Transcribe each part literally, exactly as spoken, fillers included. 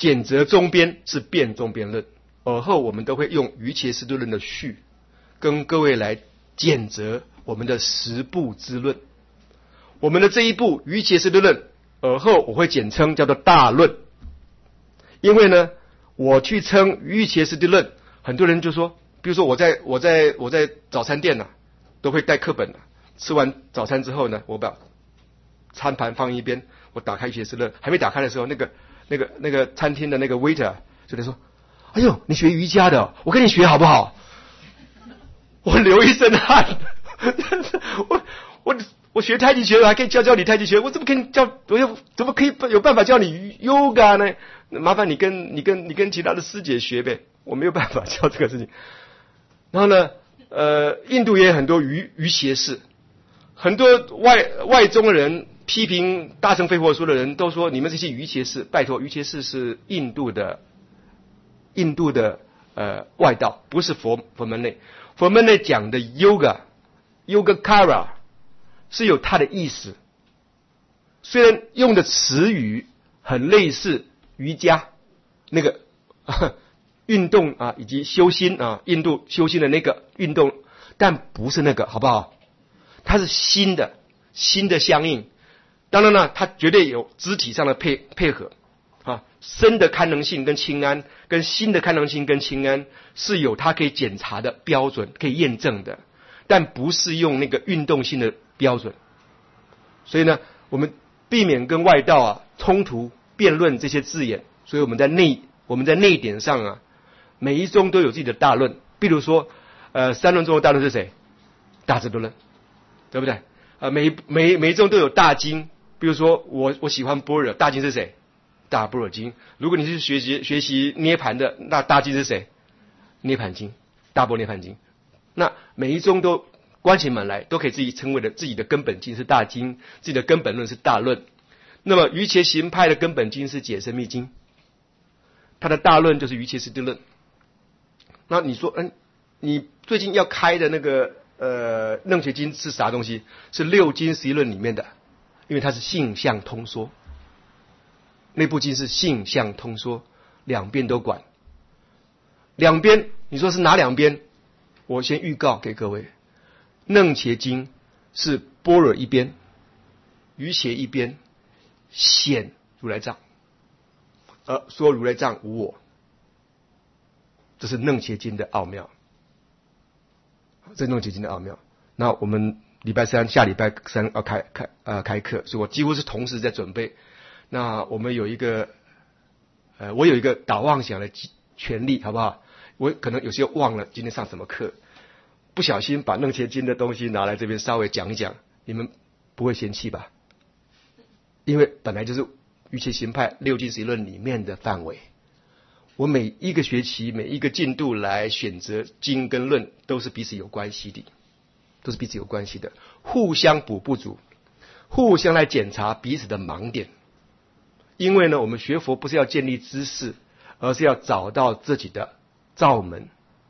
简则中边是辩中边论，尔后我们都会用瑜伽师地论的序，跟各位来简则我们的十部之论。我们的这一部瑜伽师地论，尔后我会简称叫做大论，因为呢，我去称瑜伽师地论，很多人就说，比如说我在我在我在早餐店呢、啊，都会带课本的、啊，吃完早餐之后呢，我把餐盘放一边，我打开瑜伽师地论，还没打开的时候，那个那个那个餐厅的那个 waiter 就在说，哎呦，你学瑜伽的，我跟你学好不好？我流一身汗，我我我学太极拳，我还可以教教你太极拳，我怎么可以教？我又怎么可以有办法教你 yoga 呢？麻烦你跟你跟你跟其他的师姐学呗，我没有办法教这个事情。然后呢，呃，印度也有很多瑜瑜伽士，很多外外宗的人批评大乘非佛说的人都说，你们这些瑜伽士，拜托，瑜伽士是印度的印度的呃外道，不是佛佛门内。佛门内讲的 yoga yogacara 是有它的意思，虽然用的词语很类似瑜伽那个运动啊，以及修心啊，印度修心的那个运动，但不是那个，好不好？它是新的新的相应。当然了，它绝对有肢体上的配配合啊，身的堪能性跟轻安，跟心的堪能性跟轻安是有它可以检查的标准，可以验证的，但不是用那个运动性的标准。所以呢，我们避免跟外道啊冲突辩论这些字眼，所以我们在内我们在内典上啊，每一宗都有自己的大论。比如说，呃，三论中的大论是谁？大智度论，对不对？呃，每每每一宗都有大经。比如说，我我喜欢般若，大经是谁？大般若经。如果你是学习学习涅盘的，那大经是谁？涅盘经，大般涅盘经。那每一宗都关起门来，都可以自己称为的自己的根本经是大经，自己的根本论是大论。那么瑜伽行派的根本经是解深密经，它的大论就是瑜伽师地论。那你说，嗯，你最近要开的那个呃楞伽经是啥东西？是六经十一论里面的。因为它是性相通说，那部经是性相通说，两边都管。两边你说是哪两边？我先预告给各位，楞伽经是般若一边，瑜伽一边，显如来藏，而说如来藏无我，这是楞伽经的奥妙。这是楞伽经的奥妙。那我们礼拜三下礼拜三要开开呃开课，所以我几乎是同时在准备。那我们有一个呃，我有一个导妄想的权利，好不好？我可能有些忘了今天上什么课，不小心把楞伽经的东西拿来这边稍微讲一讲，你们不会嫌弃吧？因为本来就是瑜伽行派六经十一论里面的范围，我每一个学期每一个进度来选择经跟论都是彼此有关系的。都是彼此有关系的，互相补不足，互相来检查彼此的盲点。因为呢，我们学佛不是要建立知识，而是要找到自己的罩门，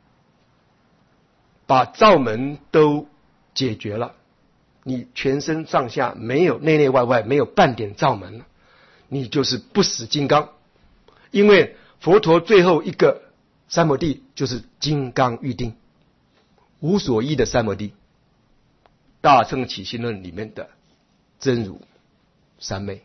把罩门都解决了，你全身上下没有内内外外没有半点罩门了，你就是不死金刚。因为佛陀最后一个三摩地就是金刚喻定，无所依的三摩地。大乘起信论里面的真如三昧，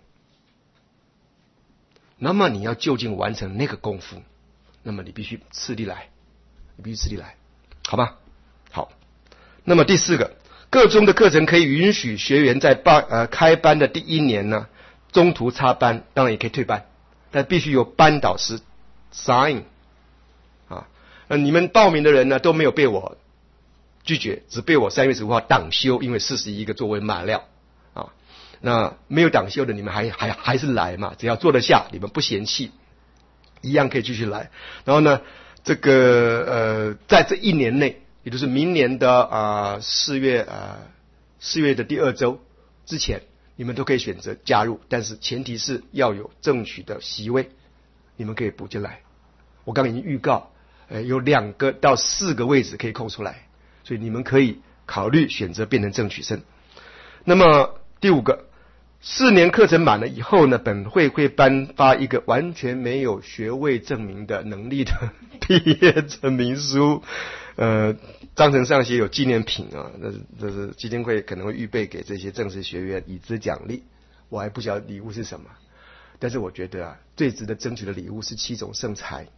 那么你要就近完成那个功夫，那么你必须次第来，你必须次第来，好吗？好。那么第四个，各宗的课程可以允许学员在班呃开班的第一年呢，中途插班，当然也可以退班，但必须由班导师 sign 啊。呃，你们报名的人呢都没有被我拒绝，只被我三月十五号挡修，因为四十一个座位满了啊。那没有挡修的，你们还还还是来嘛？只要坐得下，你们不嫌弃，一样可以继续来。然后呢，这个呃，在这一年内，也就是明年的啊四月啊四月的第二周之前，你们都可以选择加入，但是前提是要有正取的席位，你们可以补进来。我刚刚已经预告，呃，有两个到四个位置可以空出来。所以你们可以考虑选择变成正取生。那么第五个， 四年课程满了以后呢，本会会颁发一个完全没有学位证明的能力的毕业证明书，呃，章程上写有纪念品啊，这是这是基金会可能会预备给这些正式学员以资奖励。我还不晓得礼物是什么，但是我觉得啊，最值得争取的礼物是七种圣才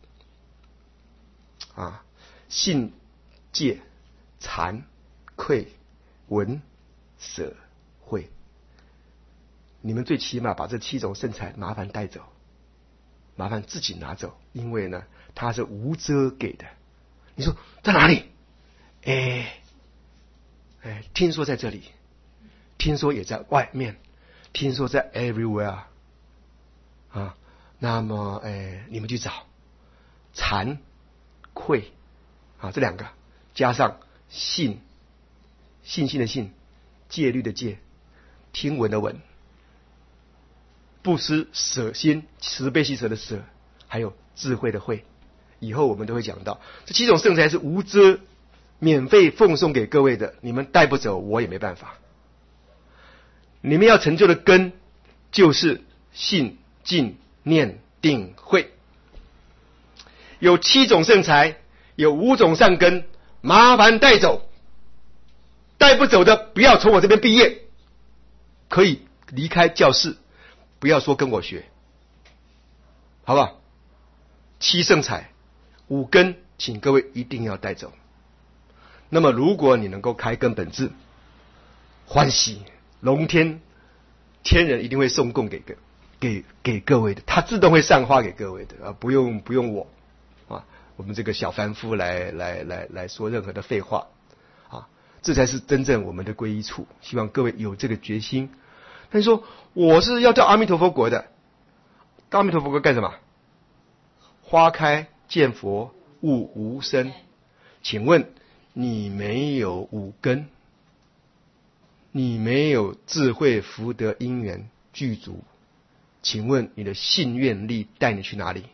啊，信、戒、惭、愧、闻、舍、慧。你们最起码把这七种圣才麻烦带走，麻烦自己拿走，因为呢，它是无遮给的。你说在哪里？哎哎，听说在这里，听说也在外面，听说在 everywhere 啊。那么哎，你们去找惭、愧啊这两个，加上信，信心的信，戒律的戒，听闻的闻。不失舍心，慈悲喜舍的舍，还有智慧的慧，以后我们都会讲到。这七种圣才是无遮，免费奉送给各位的，你们带不走，我也没办法。你们要成就的根，就是信、敬、念、定、慧。有七种圣才，有五种善根，麻烦带走。带不走的，不要从我这边毕业，可以离开教室。不要说跟我学，好不好？七圣才，五根，请各位一定要带走。那么，如果你能够开根本智，欢喜龙天天人一定会送供给各给给各位的，他自动会散花给各位的啊，不用不用我啊，我们这个小凡夫来来来来说任何的废话啊，这才是真正我们的皈依处。希望各位有这个决心。他说我是要到阿弥陀佛国的，到阿弥陀佛国干什么？花开见佛，悟无生。请问你没有五根，你没有智慧福德因缘具足，请问你的信愿力带你去哪里？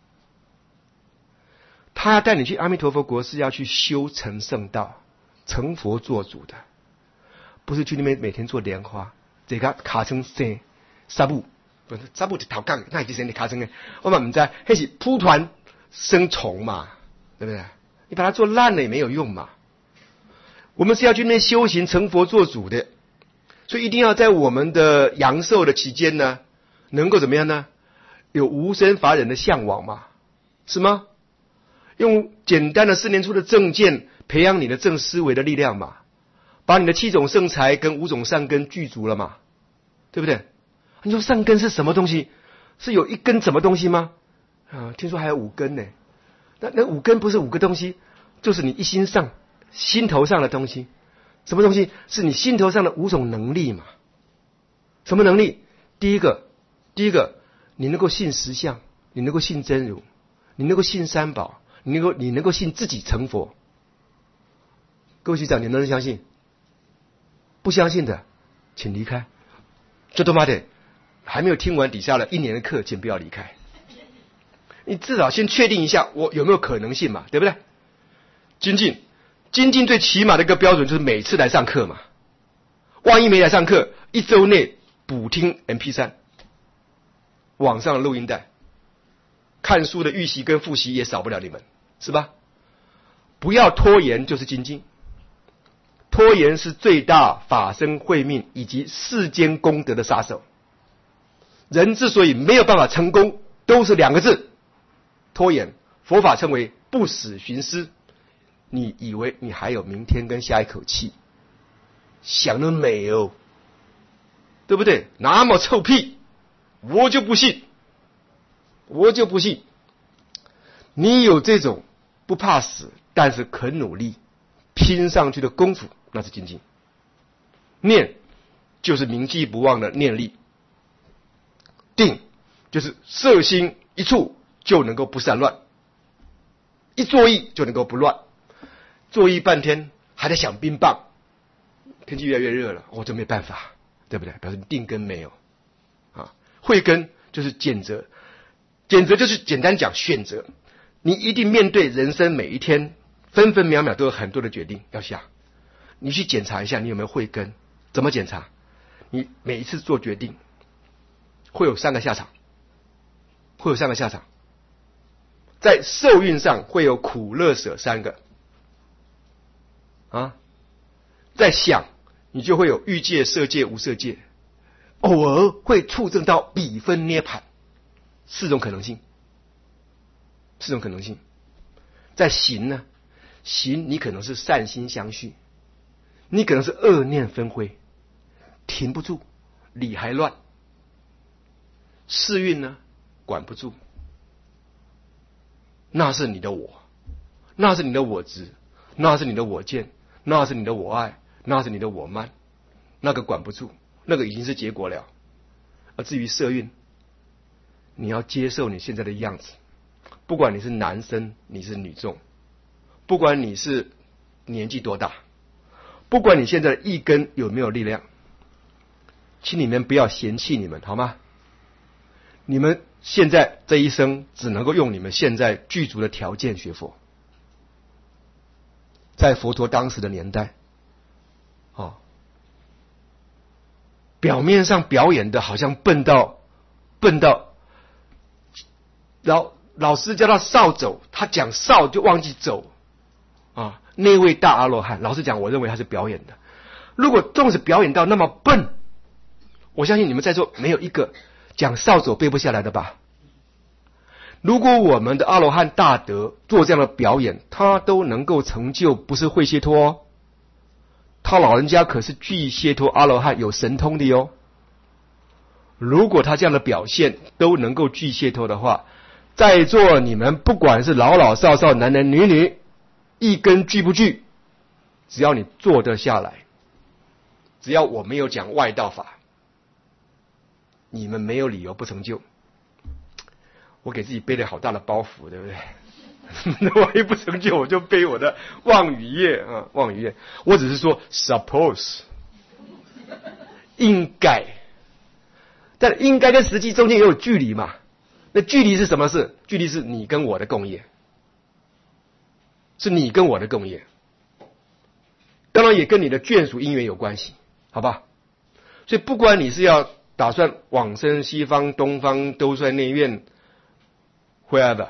他要带你去阿弥陀佛国，是要去修成圣道，成佛做主的，不是去那边每天做莲花。这个卡成生沙布，不是沙布就头杠，那已经是你卡成的。我们不知道，那是蒲团生虫嘛，对不对？你把它做烂了也没有用嘛。我们是要去那边修行成佛做主的，所以一定要在我们的阳寿的期间呢，能够怎么样呢？有无生法忍的向往嘛，是吗？用简单的四年初的正见培养你的正思维的力量嘛。把你的七种圣才跟五种善根具足了嘛，对不对？你说善根是什么东西？是有一根什么东西吗？啊，听说还有五根呢。那那五根不是五个东西，就是你一心上心头上的东西。什么东西？是你心头上的五种能力嘛。什么能力？第一个，第一个，你能够信实相，你能够信真如，你能够信三宝，你能够你能够信自己成佛。各位学长，你能不能相信？不相信的，请离开。这他妈的还没有听完底下了一年的课，请不要离开。你至少先确定一下，我有没有可能性嘛，对不对？精进，精进最起码的一个标准就是每次来上课嘛。万一没来上课，一周内补听 M P 三， 网上的录音带，看书的预习跟复习也少不了你们，是吧？不要拖延，就是精进。拖延是最大法身慧命以及世间功德的杀手。人之所以没有办法成功，都是两个字：拖延。佛法称为不死寻思。你以为你还有明天跟下一口气，想得美哦，对不对？那么臭屁，我就不信，我就不信。你有这种不怕死，但是肯努力拼上去的功夫，那是精进。念就是铭记不忘的念力，定就是摄心一处就能够不散乱，一作意就能够不乱。作意半天还在想冰棒，天气越来越热了，我、哦、这没办法，对不对？表示定根没有啊。慧根就是检责，检责就是简单讲选择。你一定面对人生每一天，分分秒秒都有很多的决定要下，你去检查一下你有没有慧根。怎么检查？ 你每一次做决定会有三个下场，会有三个下场。在受孕上会有苦乐舍三个啊，在想你就会有欲界、色界、无色界，偶尔会触证到比分涅槃，四种可能性，四种可能性。在行呢，行你可能是善心相续，你可能是恶念纷辉，停不住，理还乱。世运呢，管不住，那是你的我，那是你的我执，那是你的我见，那是你的我爱，那是你的我慢，那个管不住，那个已经是结果了。而至于色运，你要接受你现在的样子，不管你是男生你是女众，不管你是年纪多大，不管你现在的一根有没有力量，请你们不要嫌弃你们好吗？你们现在这一生只能够用你们现在具足的条件学佛。在佛陀当时的年代，哦，表面上表演的好像笨到笨到，老老师叫他少走，他讲少就忘记走啊。那位大阿罗汉，老实讲，我认为他是表演的。如果纵使表演到那么笨，我相信你们在座没有一个讲少走背不下来的吧？如果我们的阿罗汉大德做这样的表演，他都能够成就，不是会解脱哦，他老人家可是具解脱阿罗汉，有神通的哟。如果他这样的表现都能够具解脱的话，在座你们不管是老老少少、男男女女，一根具不具，只要你做得下来，只要我没有讲外道法，你们没有理由不成就。我给自己背了好大的包袱，对不对？万一不成就，我就背我的望语业啊，望语业。我只是说 suppose 应该，但应该跟实际中间也有距离嘛。那距离是什么事？距离是你跟我的共业，是你跟我的共业，当然也跟你的眷属因缘有关系，好吧？所以不管你是要打算往生西方、东方、兜率内院 wherever，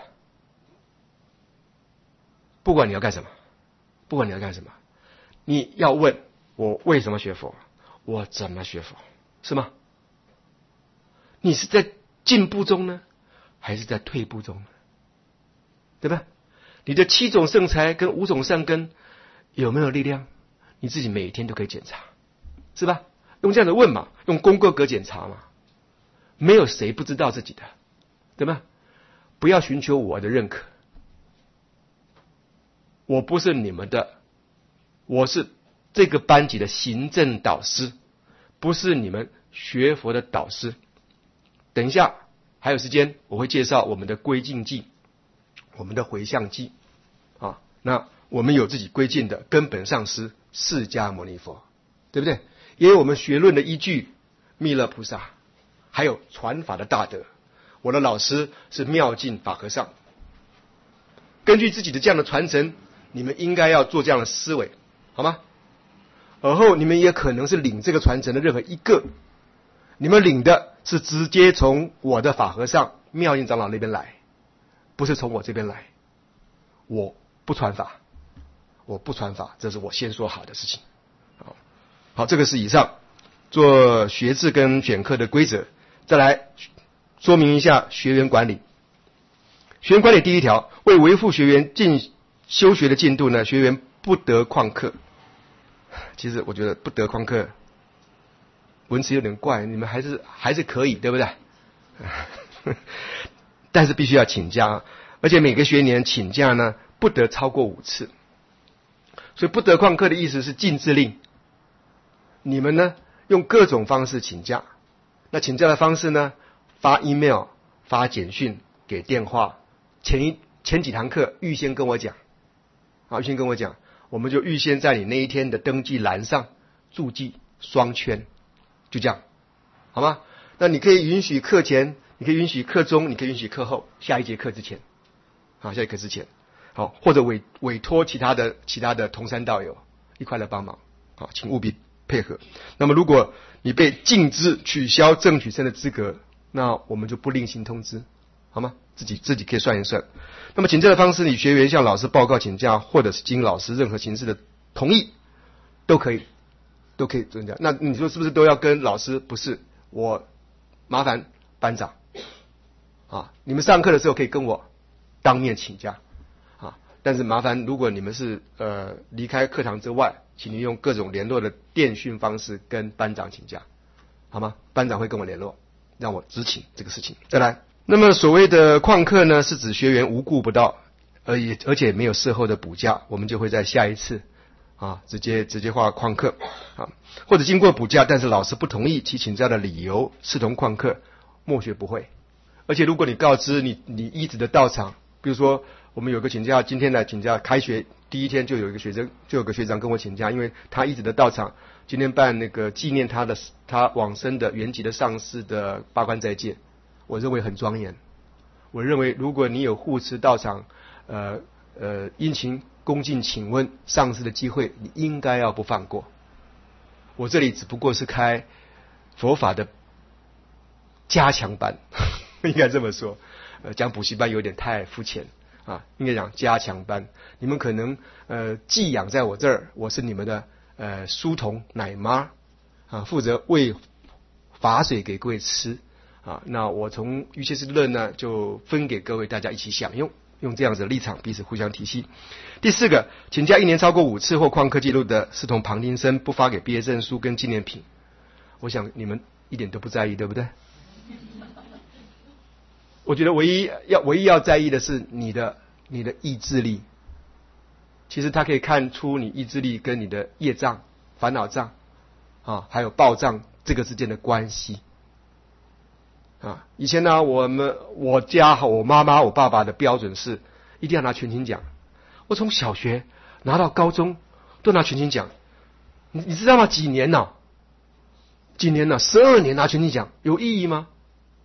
不管你要干什么，不管你要干什么，你要问我为什么学佛，我怎么学佛，是吗？你是在进步中呢，还是在退步中呢？对吧？你的七种圣财跟五种善根有没有力量？你自己每天都可以检查，是吧？用这样的问嘛，用功过格检查嘛，没有谁不知道自己的，对吧？不要寻求我的认可，我不是你们的，我是这个班级的行政导师，不是你们学佛的导师。等一下还有时间，我会介绍我们的归敬记，我们的回向记啊。那我们有自己归敬的根本上师释迦牟尼佛，对不对？也有我们学论的依据弥勒菩萨，还有传法的大德。我的老师是妙净法和尚。根据自己的这样的传承，你们应该要做这样的思维，好吗？而后你们也可能是领这个传承的任何一个，你们领的是直接从我的法和尚妙净长老那边来，不是从我这边来。我不传法，我不传法，这是我先说好的事情。好，好，这个是以上做学制跟选课的规则。再来说明一下学员管理。学员管理第一条，为维护学员进修学的进度呢，学员不得旷课。其实我觉得不得旷课文词有点怪，你们还是还是可以，对不对？但是必须要请假，而且每个学年请假呢不得超过五次。所以不得旷课的意思是禁制令，你们呢用各种方式请假。那请假的方式呢，发 email 发简讯给电话，前一前几堂课预先跟我讲，啊，预先跟我讲，我们就预先在你那一天的登记栏上注记双圈，就这样，好吗？那你可以允许课前，你可以允许课中，你可以允许课后，下一节课之前，好，下一节课之前，好，或者委委托其他的其他的同山道友一块来帮忙，好，请务必配合。那么如果你被禁止取消正取生的资格，那我们就不另行通知，好吗？自己自己可以算一算。那么请假的方式，你学员向老师报告请假，或者是经老师任何形式的同意，都可以，都可以增加。那你说是不是都要跟老师？不是，我麻烦班长啊，你们上课的时候可以跟我当面请假啊，但是麻烦如果你们是呃离开课堂之外，请你用各种联络的电讯方式跟班长请假，好吗？班长会跟我联络，让我知情这个事情。再来，那么所谓的旷课呢，是指学员无故不到，而也而且没有事后的补假，我们就会在下一次啊直接直接划旷课啊，或者经过补假，但是老师不同意其请假的理由，视同旷课，默学不会。而且如果你告知你你一直的到场，比如说我们有个请假，今天来请假，开学第一天就有一个学生，就有个学长跟我请假，因为他一直的到场，今天办那个纪念他的他往生的原籍的上师的八关斋戒，我认为很庄严。我认为如果你有护持到场，呃呃殷勤恭敬请问上师的机会，你应该要不放过。我这里只不过是开佛法的加强班，应该这么说。呃，讲补习班有点太肤浅啊，应该讲加强班。你们可能呃寄养在我这儿，我是你们的呃书童奶妈啊，负责喂法水给各位吃啊。那我从瑜伽师论呢，就分给各位大家一起享用，用这样子的立场彼此互相提携。第四个，请假一年超过五次或旷课记录的，视同旁听生，不发给毕业证书跟纪念品。我想你们一点都不在意，对不对？我觉得唯一要唯一要在意的是你的你的意志力。其实它可以看出你意志力跟你的业障、烦恼障啊，还有报障这个之间的关系啊。以前呢，我们我家我妈妈、我爸爸的标准是一定要拿全勤奖。我从小学拿到高中都拿全勤奖，你你知道吗？几年呢？几年呢？十二年拿全勤奖，有意义吗？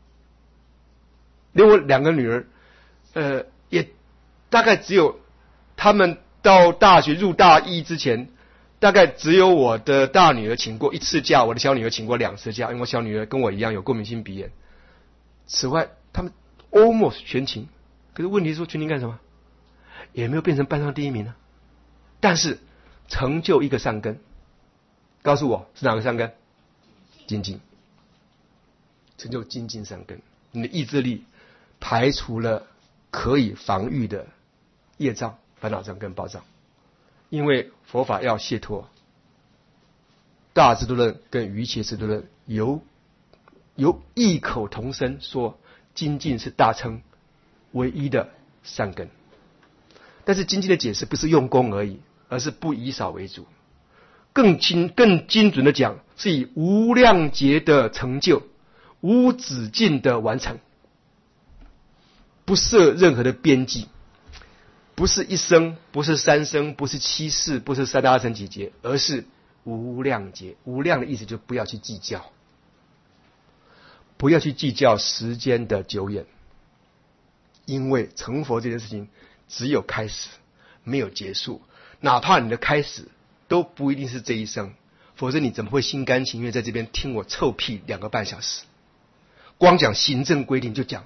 连我两个女儿，呃，也大概只有他们到大学入大一之前，大概只有我的大女儿请过一次假，我的小女儿请过两次假，因为我小女儿跟我一样有过敏性鼻炎。此外，他们 almost 全勤。可是问题是说全勤干什么？也没有变成班上第一名呢。但是成就一个善根，告诉我是哪个善根？精进，成就精进善根。你的意志力排除了可以防御的业障、烦恼障跟报障，因为佛法要解脱。大智度论跟瑜伽智度论由由异口同声说，精进是大乘唯一的善根。但是精进的解释不是用功而已，而是不以少为主。更精更精准的讲，是以无量劫的成就，无止境的完成，不设任何的边际，不是一生，不是三生，不是七世，不是三大阿僧祇劫，而是无量劫。无量的意思就不要去计较，不要去计较时间的久远，因为成佛这件事情只有开始，没有结束。哪怕你的开始都不一定是这一生，否则你怎么会心甘情愿在这边听我臭屁两个半小时？光讲行政规定就讲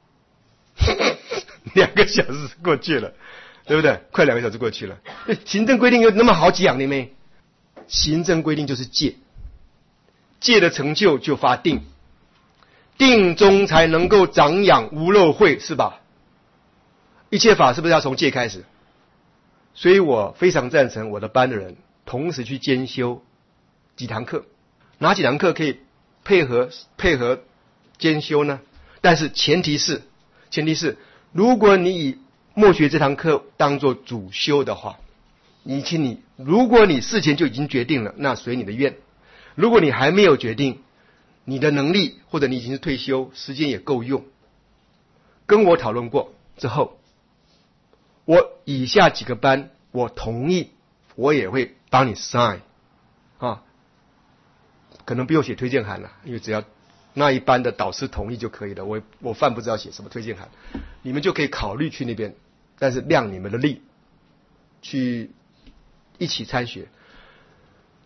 两个小时过去了，对不对？快两个小时过去了。行政规定有那么好讲的没？行政规定就是戒，戒的成就就发定，定中才能够长养无漏慧，是吧？一切法是不是要从戒开始？所以我非常赞成我的班的人同时去兼修几堂课。哪几堂课可以配合配合兼修呢？但是前提是前提是如果你以默学这堂课当作主修的话，你请你如果你事前就已经决定了，那随你的愿。如果你还没有决定，你的能力或者你已经是退休，时间也够用，跟我讨论过之后，我以下几个班我同意，我也会帮你 sign 啊，可能不用写推荐函了，因为只要那一班的导师同意就可以了。我我犯不知道写什么推荐函，你们就可以考虑去那边，但是量你们的力去一起参学。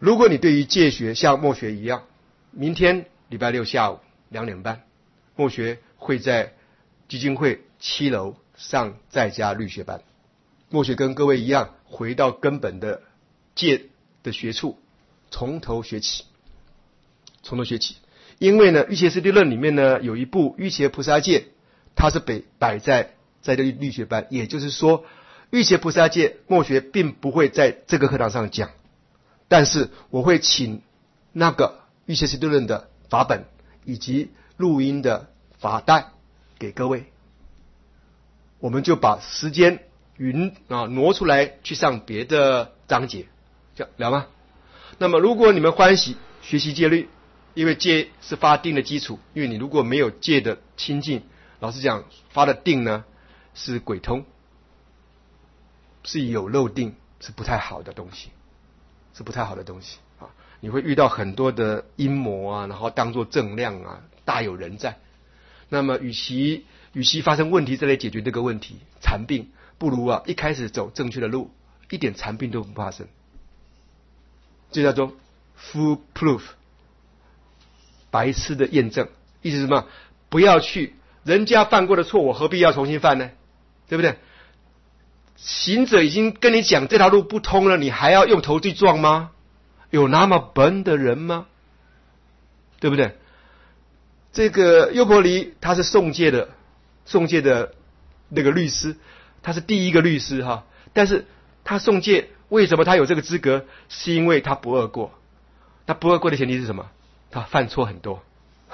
如果你对于戒学像默学一样，明天礼拜六下午两点半，默学会在基金会七楼上在家律学班。默学跟各位一样，回到根本的戒的学处，从头学起，从头学起。因为呢，《瑜伽师地论》里面呢有一部《瑜伽菩萨戒》，它是被摆在在这律学班，也就是说，瑜伽菩萨戒默学并不会在这个课堂上讲，但是我会请那个瑜伽师地论的法本以及录音的法带给各位，我们就把时间云啊挪出来去上别的章节，这样了吗？那么如果你们欢喜学习戒律，因为戒是发定的基础，因为你如果没有戒的清净，老实讲发的定呢是鬼通，是有漏定，是不太好的东西，是不太好的东西啊！你会遇到很多的阴魔啊，然后当作正量啊，大有人在。那么与其与其发生问题再来解决这个问题，禅病，不如啊一开始走正确的路，一点禅病都不发生。这叫做 fool proof， 白痴的验证。意思是什么？不要去人家犯过的错，我何必要重新犯呢？对不对？行者已经跟你讲这条路不通了，你还要用头去撞吗？有那么笨的人吗？对不对？这个优婆离他是宋界的宋界的那个律师，他是第一个律师哈，但是他宋界为什么他有这个资格？是因为他不贰过。那不贰过的前提是什么？他犯错很多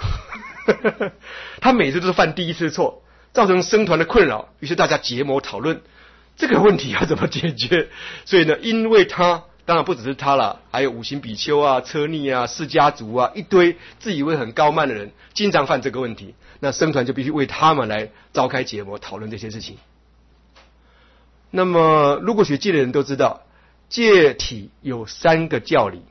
他每次都是犯第一次错，造成僧团的困扰，于是大家结盟讨论这个问题要怎么解决。所以呢，因为他当然不只是他了，还有五行比丘啊、车尼啊、释迦族啊，一堆自以为很高慢的人经常犯这个问题，那僧团就必须为他们来召开结盟讨论这些事情。那么如果学戒的人都知道，戒体有三个教理，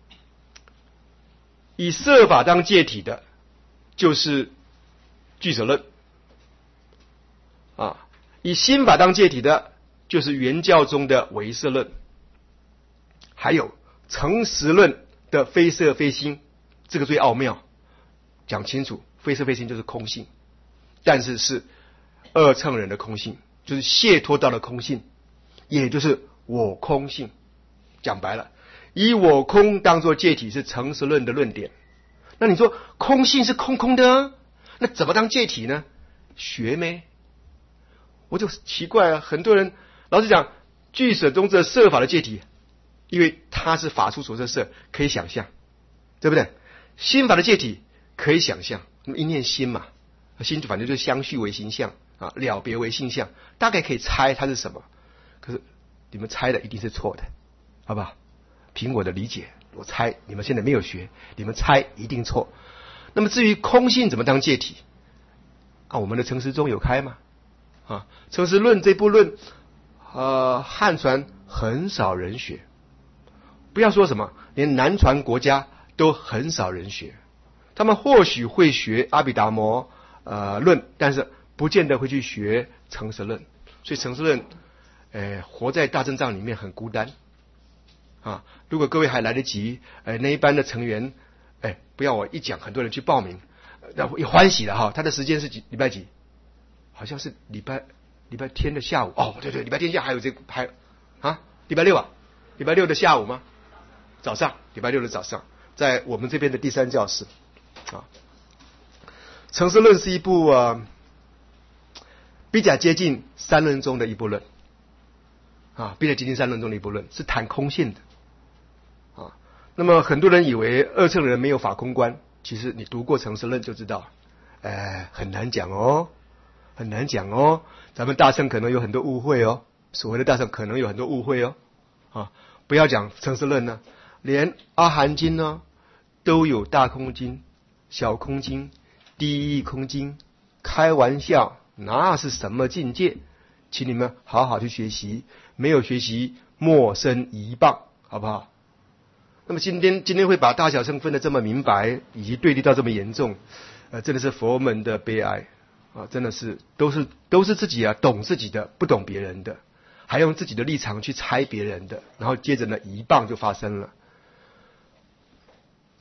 以摄法当戒体的就是俱舍论啊，以心法当戒体的就是原教中的唯识论，还有诚实论的非色非心，这个最奥妙，讲清楚，非色非心就是空性，但是是二乘人的空性，就是解脱到了空性，也就是我空性。讲白了，以我空当作戒体是诚实论的论点。那你说空性是空空的啊，那怎么当戒体呢？学没？我就奇怪啊，很多人老实讲，俱舍中这摄法的戒体，因为它是法出所摄摄，可以想象，对不对？心法的戒体可以想象，那么一念心嘛，心反正就是相续为形象啊，了别为性相，大概可以猜它是什么。可是你们猜的一定是错的，好不好？凭我的理解，我猜你们现在没有学，你们猜一定错。那么至于空性怎么当戒体啊？我们的诚实中有开吗？啊，诚实论这部论，呃，汉传很少人学，不要说什么，连南传国家都很少人学。他们或许会学阿毗达摩呃论，但是不见得会去学诚实论。所以诚实论，呃，活在大正藏里面很孤单。啊，如果各位还来得及，呃，那一班的成员，哎，不要我一讲，很多人去报名，那也欢喜了哈。他的时间是几礼拜几？好像是礼拜礼拜天的下午。哦，对对，礼拜天下还有这个还啊，礼拜六啊，礼拜六的下午吗？早上，礼拜六的早上，在我们这边的第三教室啊。诚实论是一部啊比较接近三论中的一部论啊，比较接近三论中的一部论，是谈空性的。啊，那么很多人以为二乘人没有法空观，其实你读过诚实论就知道，呃，很难讲哦，很难讲哦。咱们大乘可能有很多误会哦，所谓的大乘可能有很多误会哦。啊，不要讲诚实论呢，连阿含经呢都有大空经、小空经、第一空经，开玩笑，那是什么境界？请你们好好去学习，没有学习莫生一棒，好不好？那么今天今天会把大小乘分得这么明白，以及对立到这么严重，呃，真的是佛门的悲哀啊！真的是都是都是自己啊，懂自己的，不懂别人的，还用自己的立场去猜别人的，然后接着呢，一棒就发生了。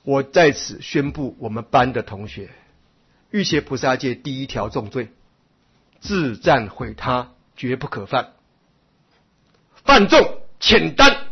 我在此宣布我们班的同学，欲邪菩萨戒第一条重罪，自赞毁他，绝不可犯。犯众遣单，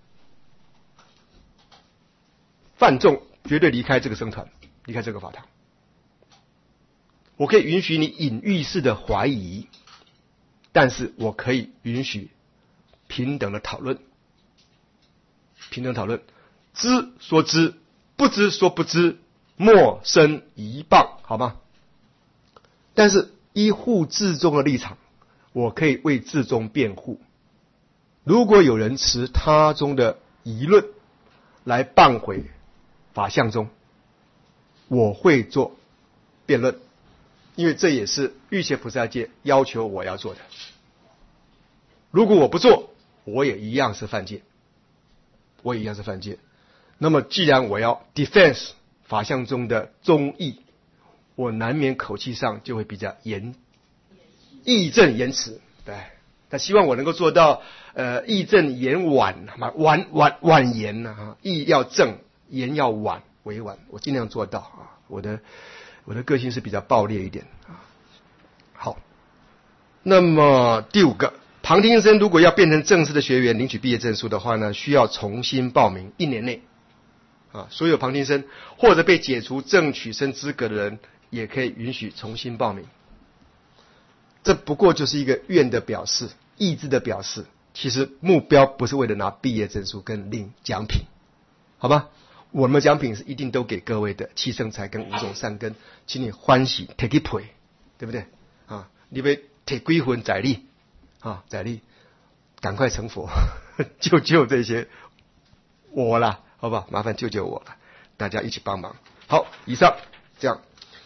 犯众绝对离开这个僧团，离开这个法堂。我可以允许你隐喻式的怀疑，但是我可以允许平等的讨论，平等讨论，知说知，不知说不知，莫生疑谤，好吗？但是依护自宗的立场，我可以为自宗辩护。如果有人持他宗的疑论来谤毁法相宗，我会做辩论，因为这也是欲邪菩萨戒要求我要做的。如果我不做，我也一样是犯戒，我也一样是犯戒。那么既然我要 defense 法相宗的宗义，我难免口气上就会比较严，义正言辞。对，他希望我能够做到呃义正言婉，婉婉婉言啊，义要正，言要婉，委婉，我尽量做到啊。我的我的个性是比较暴烈一点啊。好，那么第五个，旁听生如果要变成正式的学员，领取毕业证书的话呢，需要重新报名，一年内啊，所有旁听生或者被解除正取生资格的人，也可以允许重新报名。这不过就是一个愿的表示，意志的表示，其实目标不是为了拿毕业证书跟领奖品，好吧？我们的奖品是一定都给各位的，七圣财跟五种善根，请你欢喜 take it pay， 对不对啊？你被 take 归魂载力啊，载力，赶快成佛，救救这些我啦，好吧？麻烦救救我了，大家一起帮忙。好，以上这样。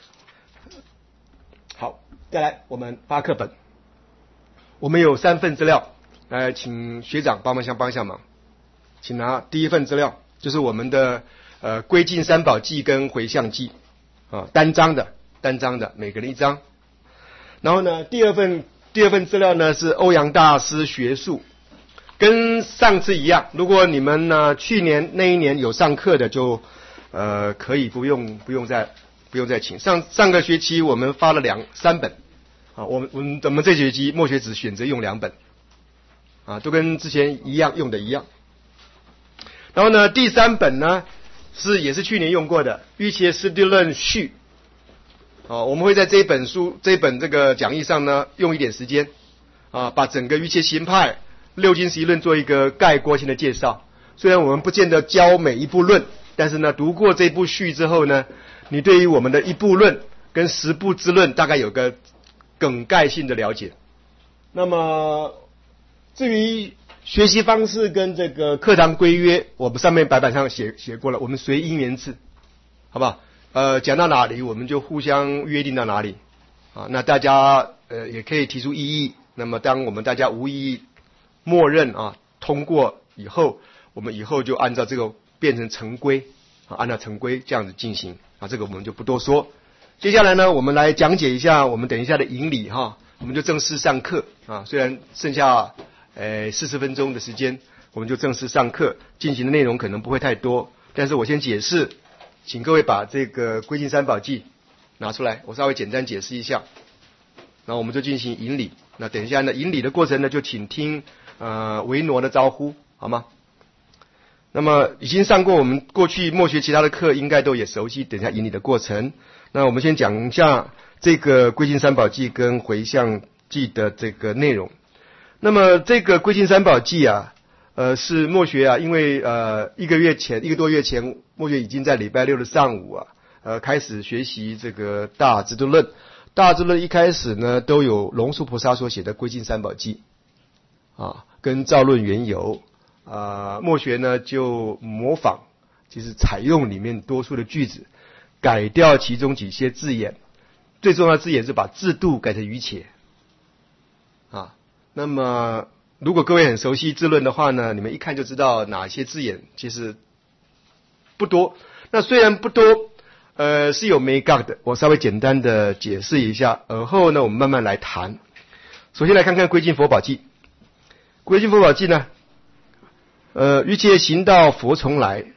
好，再来我们发课本，我们有三份资料，来请学长帮忙相帮一下忙，请拿第一份资料，就是我们的呃归尽三宝记跟回向记啊，单张的单张的，每个人一张。然后呢，第二份第二份资料呢是欧阳大师学术，跟上次一样，如果你们呢去年那一年有上课的，就呃可以不用不用再不用再请。上上个学期我们发了两三本啊，我们我们我们这学期末学只选择用两本啊，都跟之前一样用的一样。然后呢，第三本呢是也是去年用过的《瑜伽师地论序》啊，我们会在这一本书这一本这个讲义上呢用一点时间啊，把整个瑜伽行派六经十一论做一个概括性的介绍。虽然我们不见得教每一部论，但是呢，读过这部序之后呢，你对于我们的一部论跟十部之论大概有个梗概性的了解。那么至于学习方式跟这个课堂规约，我们上面白板上写写过了，我们随因缘制，好不好？呃，讲到哪里我们就互相约定到哪里啊。那大家呃也可以提出异议，那么当我们大家无异议，默认啊通过以后，我们以后就按照这个变成成规啊，按照成规这样子进行啊，这个我们就不多说。接下来呢，我们来讲解一下我们等一下的引理哈，我们就正式上课啊。虽然剩下呃四十分钟的时间，我们就正式上课，进行的内容可能不会太多，但是我先解释，请各位把这个归尽三宝记拿出来，我稍微简单解释一下，然后我们就进行引理。那等一下呢，引理的过程呢，就请听呃维诺的招呼，好吗？那么已经上过我们过去末学其他的课，应该都也熟悉等一下引理的过程。那我们先讲一下这个归尽三宝记跟回向记的这个内容。那么这个归尽三宝记啊，呃是末学啊，因为呃一个月前一个多月前，末学已经在礼拜六的上午啊，呃开始学习这个大智度论。大智度论一开始呢，都有龙树菩萨所写的归尽三宝记啊，跟造论缘由啊，末学呢就模仿，其实采用里面多数的句子，改掉其中几些字眼，最重要的字眼是把制度改成瑜伽啊。那么如果各位很熟悉智论的话呢，你们一看就知道哪些字眼其实不多。那虽然不多，呃是有美感的，我稍微简单的解释一下，而后呢我们慢慢来谈。首先来看看归尽佛宝记。归尽佛宝记呢，呃瑜伽行到佛从来，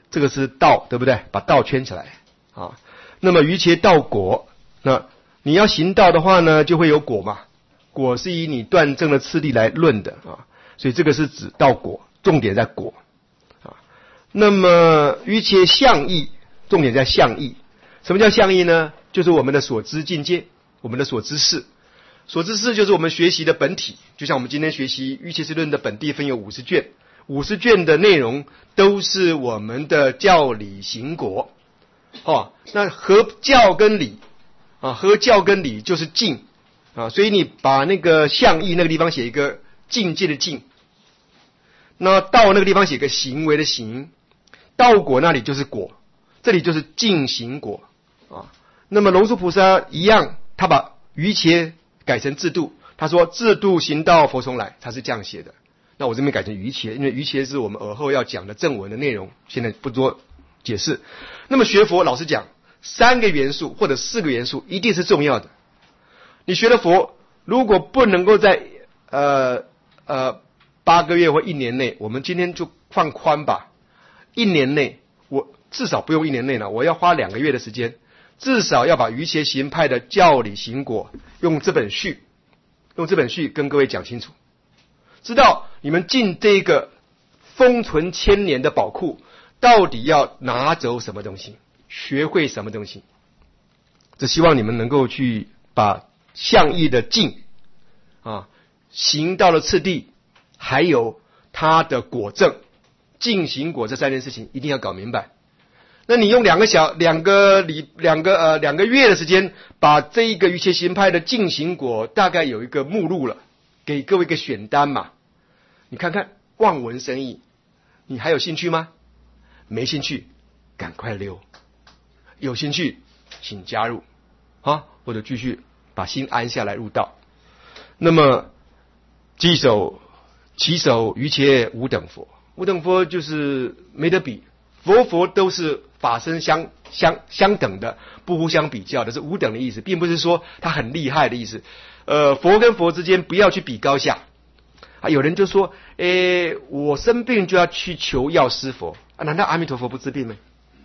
这个是道，对不对？把道圈起来啊。那么于其道果，那你要行道的话呢，就会有果嘛。果是以你断证的次第来论的啊，所以这个是指道果，重点在果啊。那么于其相义，重点在相义。什么叫相义呢？就是我们的所知境界，我们的所知识。所知识就是我们学习的本体，就像我们今天学习《瑜伽师论》的本地分有五十卷，五十卷的内容都是我们的教理行果。哦，那合教跟理啊，合教跟理就是境啊，所以你把那个相义那个地方写一个境界的境，那道那个地方写个行为的行，道果那里就是果，这里就是境行果啊。那么龙树菩萨一样，他把瑜伽改成制度，他说制度行道佛从来，他是这样写的。那我这边改成瑜伽，因为瑜伽是我们尔后要讲的正文的内容，现在不多解释。那么学佛老实讲，三个元素或者四个元素一定是重要的。你学了佛，如果不能够在呃呃八个月或一年内，我们今天就放宽吧，一年内我至少不用一年内了，我要花两个月的时间，至少要把瑜伽行派的教理行果用这本序，用这本序跟各位讲清楚，知道你们进这个封存千年的宝库，到底要拿走什么东西，学会什么东西。这希望你们能够去把相义的境啊，行道的次第，还有它的果证，境行果这三件事情一定要搞明白。那你用两个小两个礼两个呃两个月的时间，把这一个瑜伽行派的境行果大概有一个目录了，给各位一个选单嘛。你看看望文生义，你还有兴趣吗？没兴趣，赶快溜；有兴趣，请加入啊，或者继续把心安下来入道。那么稽首稽首瑜伽无等佛，无等佛就是没得比，佛佛都是法身相相相等的，不互相比较的，是无等的意思，并不是说他很厉害的意思。呃，佛跟佛之间不要去比高下啊。有人就说，诶，我生病就要去求药师佛啊，难道阿弥陀佛不治病吗？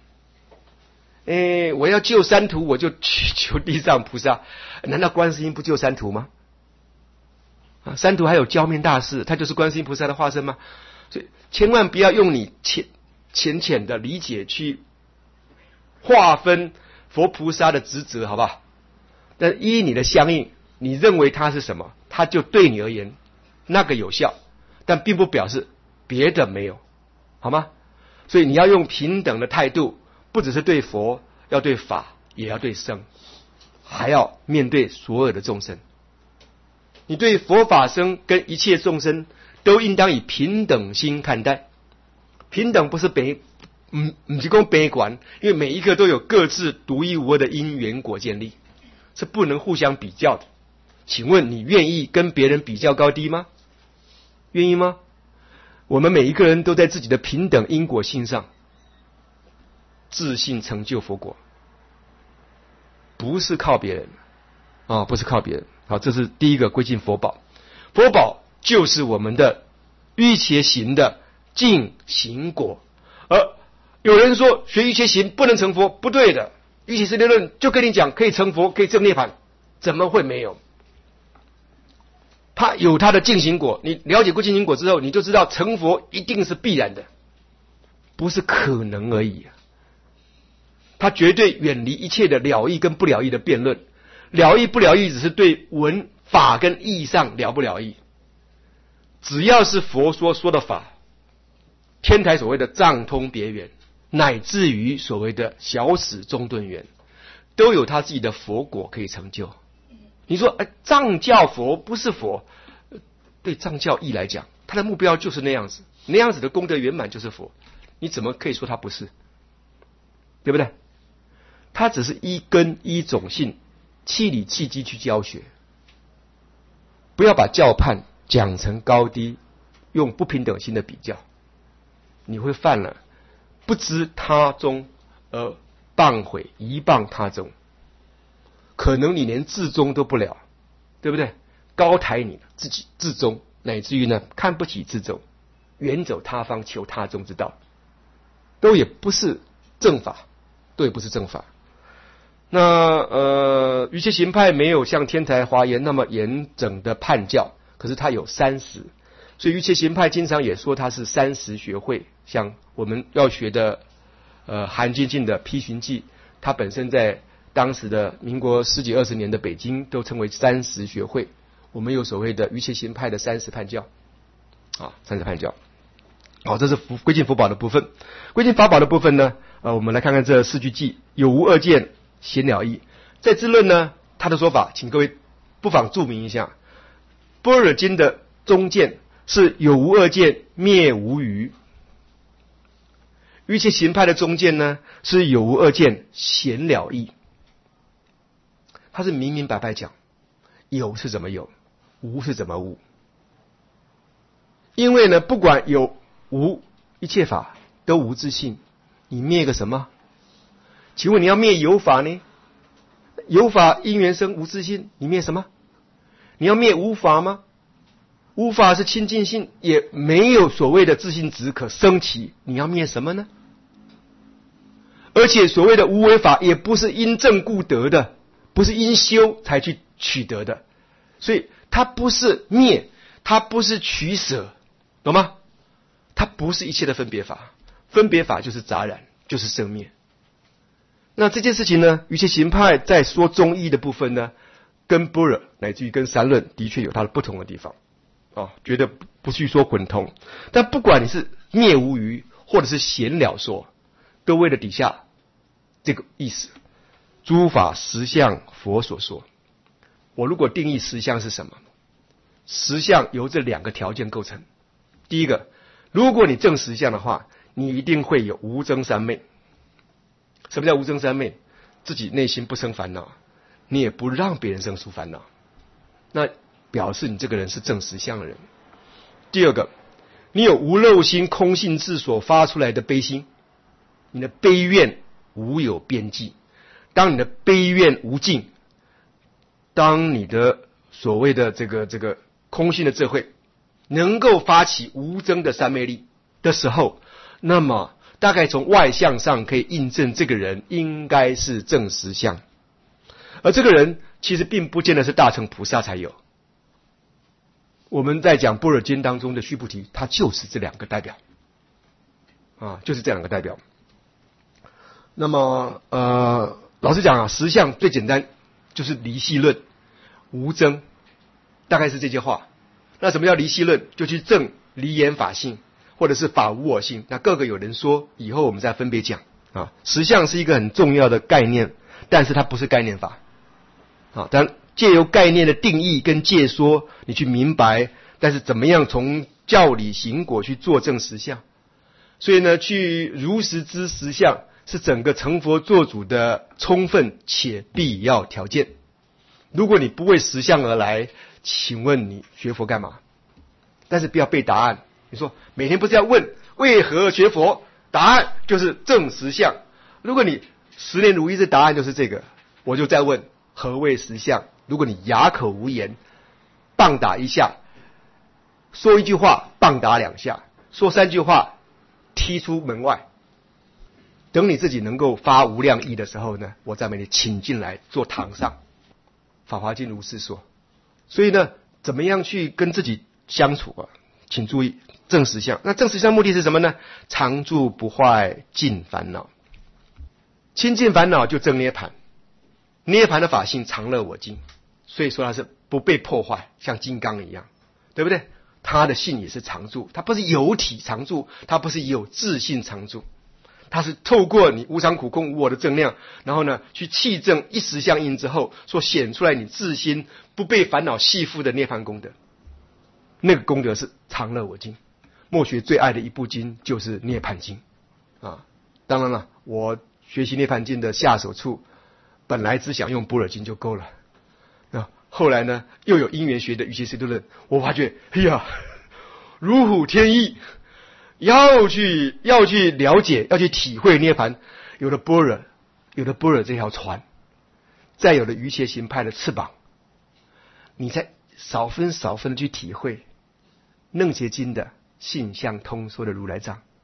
诶，我要救三途，我就去求地藏菩萨，难道观世音不救三途吗？啊，三途还有教面大士，他就是观世音菩萨的化身吗？所以千万不要用你浅浅浅的理解去划分佛菩萨的职责，好不好？但依你的相应，你认为它是什么，它就对你而言那个有效，但并不表示别的没有，好吗？所以你要用平等的态度，不只是对佛，要对法，也要对僧，还要面对所有的众生。你对佛法僧跟一切众生都应当以平等心看待。平等不是悲，嗯，不是说悲观，因为每一个都有各自独一无二的因缘果建立，是不能互相比较的。请问你愿意跟别人比较高低吗？愿意吗？我们每一个人都在自己的平等因果性上自信成就佛果，不是靠别人啊，不是靠别人。好，这是第一个归进佛宝。佛宝就是我们的瑜伽行的境行果。而有人说学瑜伽行不能成佛，不对的。瑜伽师理论就跟你讲可以成佛，可以证涅槃，怎么会没有？他有他的境行果，你了解过境行果之后，你就知道成佛一定是必然的，不是可能而已。他绝对远离一切的了义跟不了义的辩论，了义不了义只是对文法跟义上了不了义。只要是佛说说的法，天台所谓的藏通别圆，乃至于所谓的小始中顿圆，都有他自己的佛果可以成就。你说，哎，藏教佛不是佛，对藏教义来讲，他的目标就是那样子，那样子的功德圆满就是佛，你怎么可以说他不是？对不对？他只是依根依种性，气理气机去教学，不要把教判讲成高低，用不平等心的比较，你会犯了不知他宗而谤毁一谤他宗，可能你连自宗都不了，对不对？高抬你自己自宗，乃至于呢看不起自宗，远走他方求他宗之道， 都也不是正法，都也不是正法。那呃，瑜伽行派没有像天台华严那么严整的判教，可是它有三十，所以瑜伽行派经常也说它是三十学会。像我们要学的呃韩精进的批寻记，它本身在当时的民国十几二十年的北京都称为三十学会。我们有所谓的瑜伽行派的三十判教啊，三十判教。好，这是归尽福宝的部分。归尽法宝的部分呢，呃，我们来看看这四句偈：有无二见，显了义。在智论呢，他的说法，请各位不妨注明一下。般若经的中见是有无二见，灭无余。瑜伽行派的中见呢，是有无二见，显了义。他是明明白白讲，有是怎么有，无是怎么无。因为呢，不管有无，一切法都无自性，你灭个什么？请问你要灭有法呢？有法因缘生无自性，你灭什么？你要灭无法吗？无法是清净性，也没有所谓的自性值可生起，你要灭什么呢？而且所谓的无为法也不是因正故得的，不是因修才去取得的，所以它不是灭，它不是取舍，懂吗？它不是一切的分别法，分别法就是杂染，就是生灭。那这件事情呢，瑜伽行派在说中义的部分呢，跟般若乃至于跟三论的确有它的不同的地方啊，觉得不去说混同。但不管你是灭无余或者是显了说，都为了底下这个意思。诸法实相佛所说。我如果定义实相是什么？实相由这两个条件构成。第一个，如果你证实相的话，你一定会有无争三昧。什么叫无争三昧？自己内心不生烦恼，你也不让别人生出烦恼，那表示你这个人是证实相的人。第二个，你有无漏心空性智所发出来的悲心，你的悲怨无有边际。当你的悲怨无尽，当你的所谓的这个这个空性的智慧能够发起无争的三昧力的时候，那么大概从外相上可以印证这个人应该是正实相。而这个人其实并不见得是大乘菩萨才有。我们在讲般若经当中的须菩提，他就是这两个代表啊，就是这两个代表。那么呃，老实讲啊，实相最简单就是离系论，无争，大概是这些话。那什么叫离系论？就去证离言法性，或者是法无我性。那各个有人说，以后我们再分别讲啊。实相是一个很重要的概念，但是它不是概念法啊。当然借由概念的定义跟介说，你去明白，但是怎么样从教理行果去作证实相？所以呢，去如实知实相是整个成佛做主的充分且必要条件。如果你不为实相而来，请问你学佛干嘛？但是不要背答案。你说每天不是要问为何学佛？答案就是证实相。如果你十年如一日答案就是这个，我就再问何谓实相？如果你哑口无言，棒打一下，说一句话棒打两下，说三句话踢出门外。等你自己能够发无量意的时候呢，我再把你请进来做堂上。法华经如是说。所以呢，怎么样去跟自己相处啊？请注意证实相。那证实相目的是什么呢？常住不坏，尽烦恼。清净烦恼就证涅槃。涅槃的法性常乐我净，所以说它是不被破坏，像金刚一样，对不对？它的性也是常住，它不是有体常住，它不是有自性常住，它是透过你无常苦空无我的正量，然后呢去契证一时相应之后，所显出来你自心不被烦恼系缚的涅槃功德。那个功德是常乐我净。末学最爱的一部经就是涅槃经啊。当然了，我学习涅槃经的下手处本来只想用般若经就够了，那后来呢又有因缘学的瑜伽师地论，我发觉哎呀如虎添翼，要去要去了解，要去体会涅槃，有了般若，有了般若这条船，再有了瑜伽行派的翅膀，你才少分少分的去体会楞伽经的性相通说的如来藏，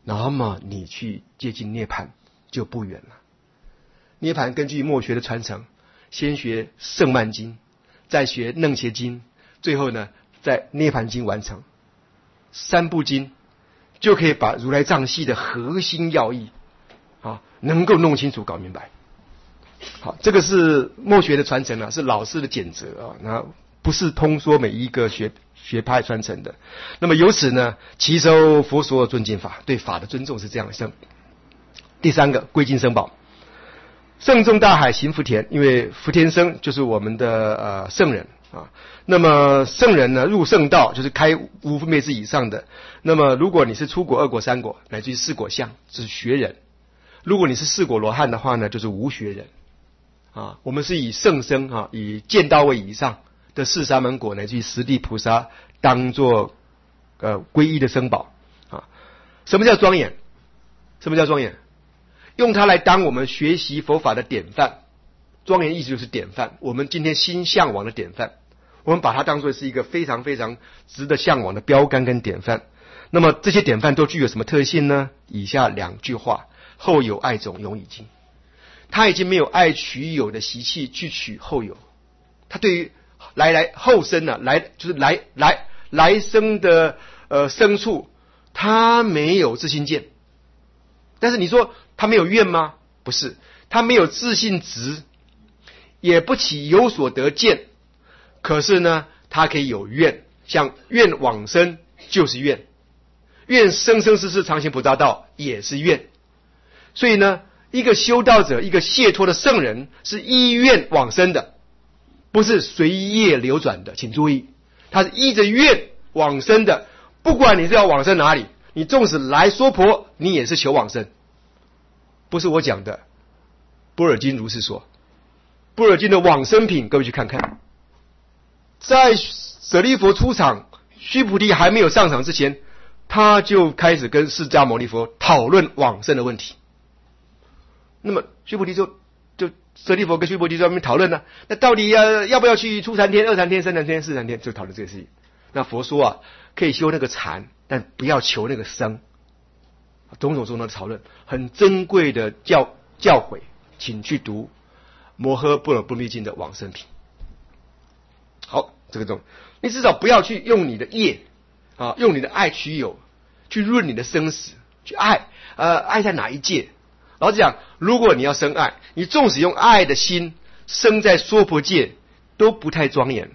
那么你去接近涅槃就不远了。涅槃根据默学的传承，先学圣曼经，再学楞伽经，最后呢在涅槃经完成三部经，就可以把如来藏系的核心要义啊能够弄清楚搞明白。好，这个是默学的传承啊，是老师的简则啊，那不是通说每一个学学派传承的。那么由此呢，齐收佛所有尊敬法，对法的尊重是这样生。第三个，归敬僧宝。圣众大海行福田，因为福田僧就是我们的呃圣人啊。那么圣人呢，入圣道就是开无分别智以上的。那么如果你是出果、二果、三果，乃至于四果相，是学人；如果你是四果罗汉的话呢，就是无学人啊。我们是以圣僧啊，以见道位以上的四沙门果乃至于十地菩萨当作呃皈依的僧宝啊。什么叫庄严？什么叫庄严？用它来当我们学习佛法的典范。庄严意思就是典范，我们今天心向往的典范，我们把它当作是一个非常非常值得向往的标杆跟典范。那么这些典范都具有什么特性呢？以下两句话：后有爱种，永已尽。他已经没有爱取有的习气去取后有，他对于来来后生呢、啊，来就是来来来生的呃牲畜，他没有自信见。但是你说他没有愿吗？不是，他没有自信执，也不起有所得见。可是呢，他可以有愿，像愿往生就是愿，愿生生世世常行菩萨道也是愿。所以呢，一个修道者，一个解脱的圣人，是依愿往生的，不是随业流转的。请注意，他是依着愿往生的。不管你是要往生哪里，你纵使来娑婆，你也是求往生。不是我讲的，般若经如是说。般若经的往生品，各位去看看。在舍利弗出场，须菩提还没有上场之前，他就开始跟释迦牟尼佛讨论往生的问题。那么须菩提就就舍利弗跟须菩提在那边讨论呢，那到底要要不要去初禅天、二禅天、三禅天、四禅天，就讨论这个事情。那佛说啊，可以修那个禅，但不要求那个生。种种种种的讨论，很珍贵的教教诲，请去读摩诃般若波罗蜜经的往生品。好，这个种，你至少不要去用你的业啊，用你的爱取有，去润你的生死，去爱，呃，爱在哪一界？老实讲，如果你要生爱，你纵使用爱的心生在娑婆界，都不太庄严。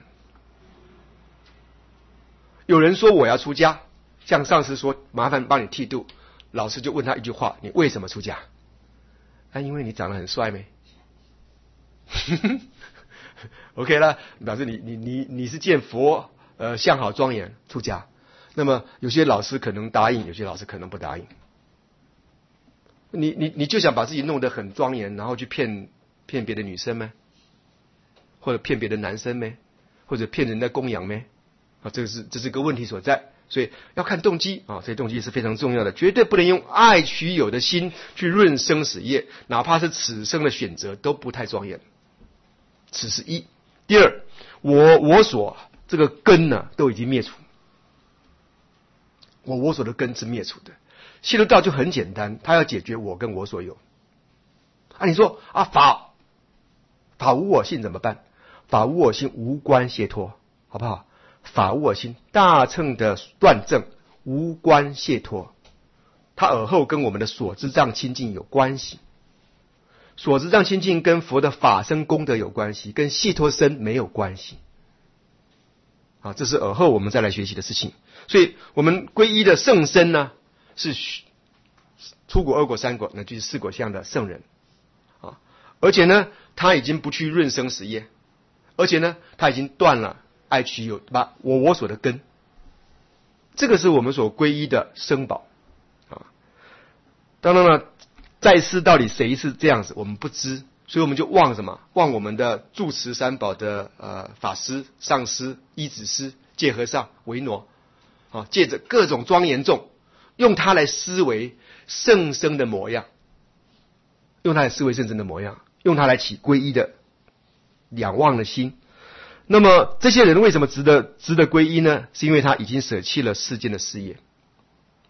有人说我要出家，像上师说麻烦帮你剃度，老师就问他一句话：你为什么出家？啊，因为你长得很帅没？OK 了，表示你你你你是见佛呃相好庄严出家。那么有些老师可能答应，有些老师可能不答应。你你你就想把自己弄得很庄严，然后去骗骗别的女生吗？或者骗别的男生吗？或者骗人的供养吗？啊，这个是这是个问题所在。所以要看动机啊，这些动机是非常重要的，绝对不能用爱取有的心去润生死业，哪怕是此生的选择都不太庄严。此是一。第二，我我所这个根呢都已经灭除，我我所的根是灭除的。解脱道就很简单，它要解决我跟我所有。啊，你说啊法法无我性怎么办？法无我性无关解脱，好不好？法无我心，大乘的断证无关解脱，它尔后跟我们的所知障清净有关系。所知障清净跟佛的法身功德有关系，跟解脱身没有关系。啊，这是尔后我们再来学习的事情。所以我们皈依的圣身呢，是出果、二果、三果，那就是四果相的圣人啊。而且呢，他已经不去润生死业，而且呢，他已经断了爱取有，把我我所的根，这个是我们所皈依的僧宝啊。当然了，在世到底谁是这样子，我们不知，所以我们就忘什么？忘我们的住持三宝的呃法师、上师、依止师、戒和尚、维诺啊，借着各种庄严众，用它来思维圣僧的模样，用它来思维圣僧的模样，用它来起皈依的仰望的心。那么这些人为什么值得值得皈依呢？是因为他已经舍弃了世间的事业，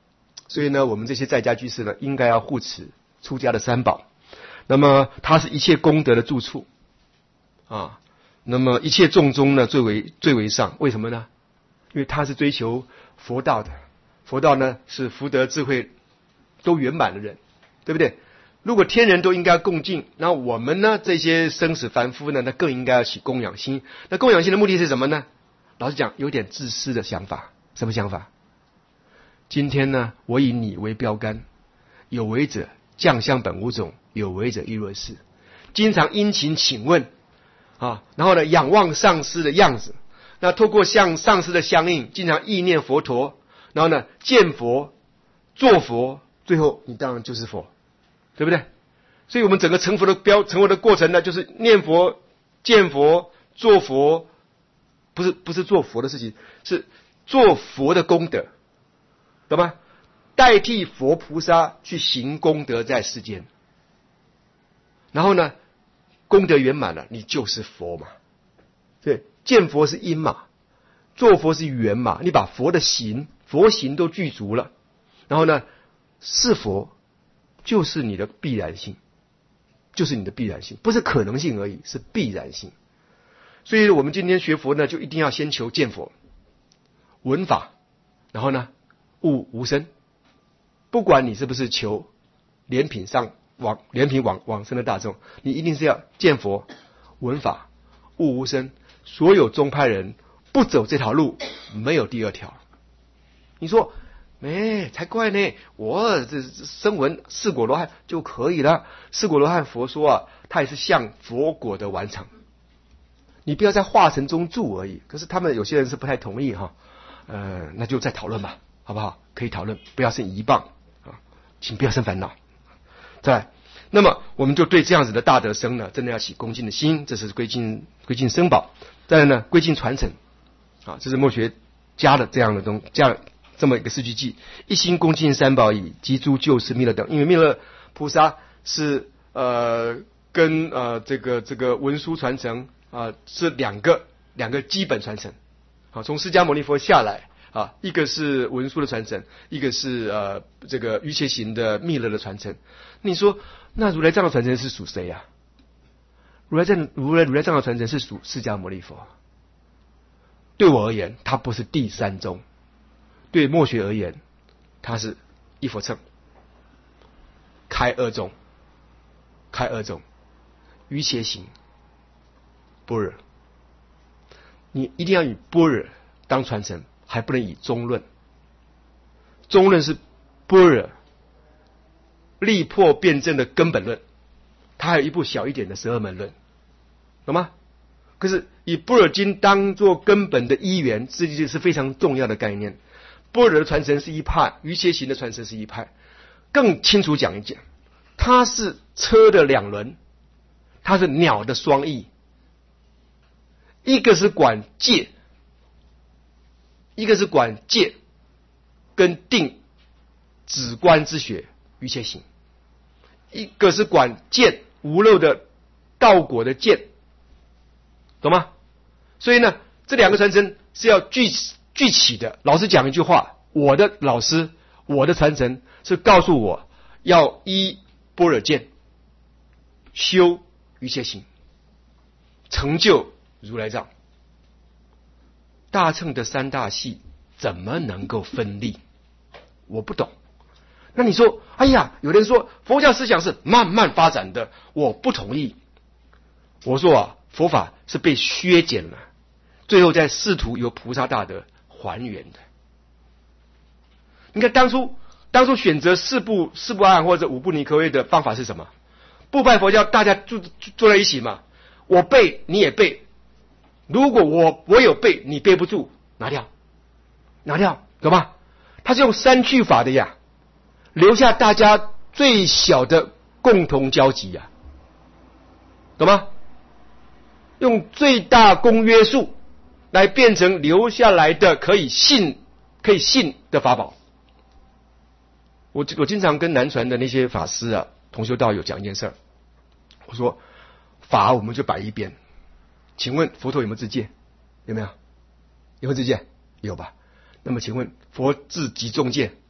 所以呢，我们这些在家居士呢，应该要护持出家的三宝。那么它是一切功德的住处啊。那么一切众中呢，最为最为上。为什么呢？因为它是追求佛道的。佛道呢，是福德智慧都圆满的人，对不对？如果天人都应该共敬，那我们呢，这些生死凡夫呢，那更应该要起供养心。那供养心的目的是什么呢？老实讲，有点自私的想法。什么想法？今天呢，我以你为标杆，有为者将相本无种，有为者亦若是。经常殷勤请问啊，然后呢，仰望上师的样子，那透过向上师的相应，经常意念佛陀，然后呢，见佛、做佛，最后你当然就是佛。对不对？所以我们整个成佛的标成佛的过程呢，就是念佛、见佛、做佛，不是不是做佛的事情，是做佛的功德，懂吗？代替佛菩萨去行功德在世间，然后呢，功德圆满了，你就是佛嘛。对，见佛是因嘛，做佛是缘嘛，你把佛的行、佛行都具足了，然后呢，是佛。就是你的必然性，就是你的必然性，不是可能性而已，是必然性。所以我们今天学佛呢，就一定要先求见佛、闻法，然后呢，悟无生。不管你是不是求莲品上往莲品往往生的大众，你一定是要见佛、闻法、悟无生。所有宗派人不走这条路，没有第二条。你说？哎，才怪呢！我这声闻四果罗汉就可以了。四果罗汉佛说啊，它也是像佛果的完成。你不要在化尘中住而已。可是他们有些人是不太同意哈，呃，那就再讨论吧，好不好？可以讨论，不要生疑谤啊，请不要生烦恼。再来，那么我们就对这样子的大德生呢，真的要起恭敬的心，这是归敬归敬僧宝。再来呢，归敬传承啊，这是墨学家的这样的东这样。这么一个四句偈，一心恭敬三宝以及诸救世弥勒等。因为弥勒菩萨是呃跟呃这个这个文殊传承啊、呃、是两个两个基本传承。好，从释迦牟尼佛下来啊，一个是文殊的传承，一个是呃这个瑜伽行的弥勒的传承。你说那如来藏的传承是属谁呀、啊？如来藏如来如来藏的传承是属释迦牟尼佛。对我而言，它不是第三宗。对墨学而言，它是一佛乘，开二宗，开二宗，瑜伽行，般若。你一定要以般若当传承，还不能以中论。中论是般若力破辩证的根本论，它还有一部小一点的十二门论，懂吗？可是以般若经当作根本的依缘，这就是非常重要的概念。般若的传承是一派，瑜伽行的传承是一派。更清楚讲一讲，它是车的两轮，它是鸟的双翼。一个是管戒，一个是管戒跟定止观之学瑜伽行，一个是管见无漏的道果的见，懂吗？所以呢，这两个传承是要聚聚起的。老师讲一句话，我的老师，我的传承是告诉我要依般若见，修瑜伽行，成就如来藏。大乘的三大系怎么能够分立？我不懂。那你说，哎呀，有人说佛教思想是慢慢发展的，我不同意。我说啊，佛法是被削减了，最后再试图由菩萨大德还原的。你看当初当初选择四部四部阿含或者五部尼可威的方法是什么？部派佛教大家坐坐在一起嘛，我背你也背。如果我我有背你背不住，拿掉拿掉，懂吗？他是用三去法的呀，留下大家最小的共同交集呀，懂吗？用最大公约数来变成留下来的可以信可以信的法宝。我我经常跟南传的那些法师啊同修道友讲一件事儿，我说法我们就摆一边，请问佛陀有没有自戒？有没有？有没有自戒？有吧？那么请问佛自集中戒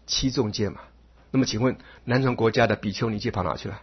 七众戒嘛。那么请问南传国家的比丘尼戒跑哪去了？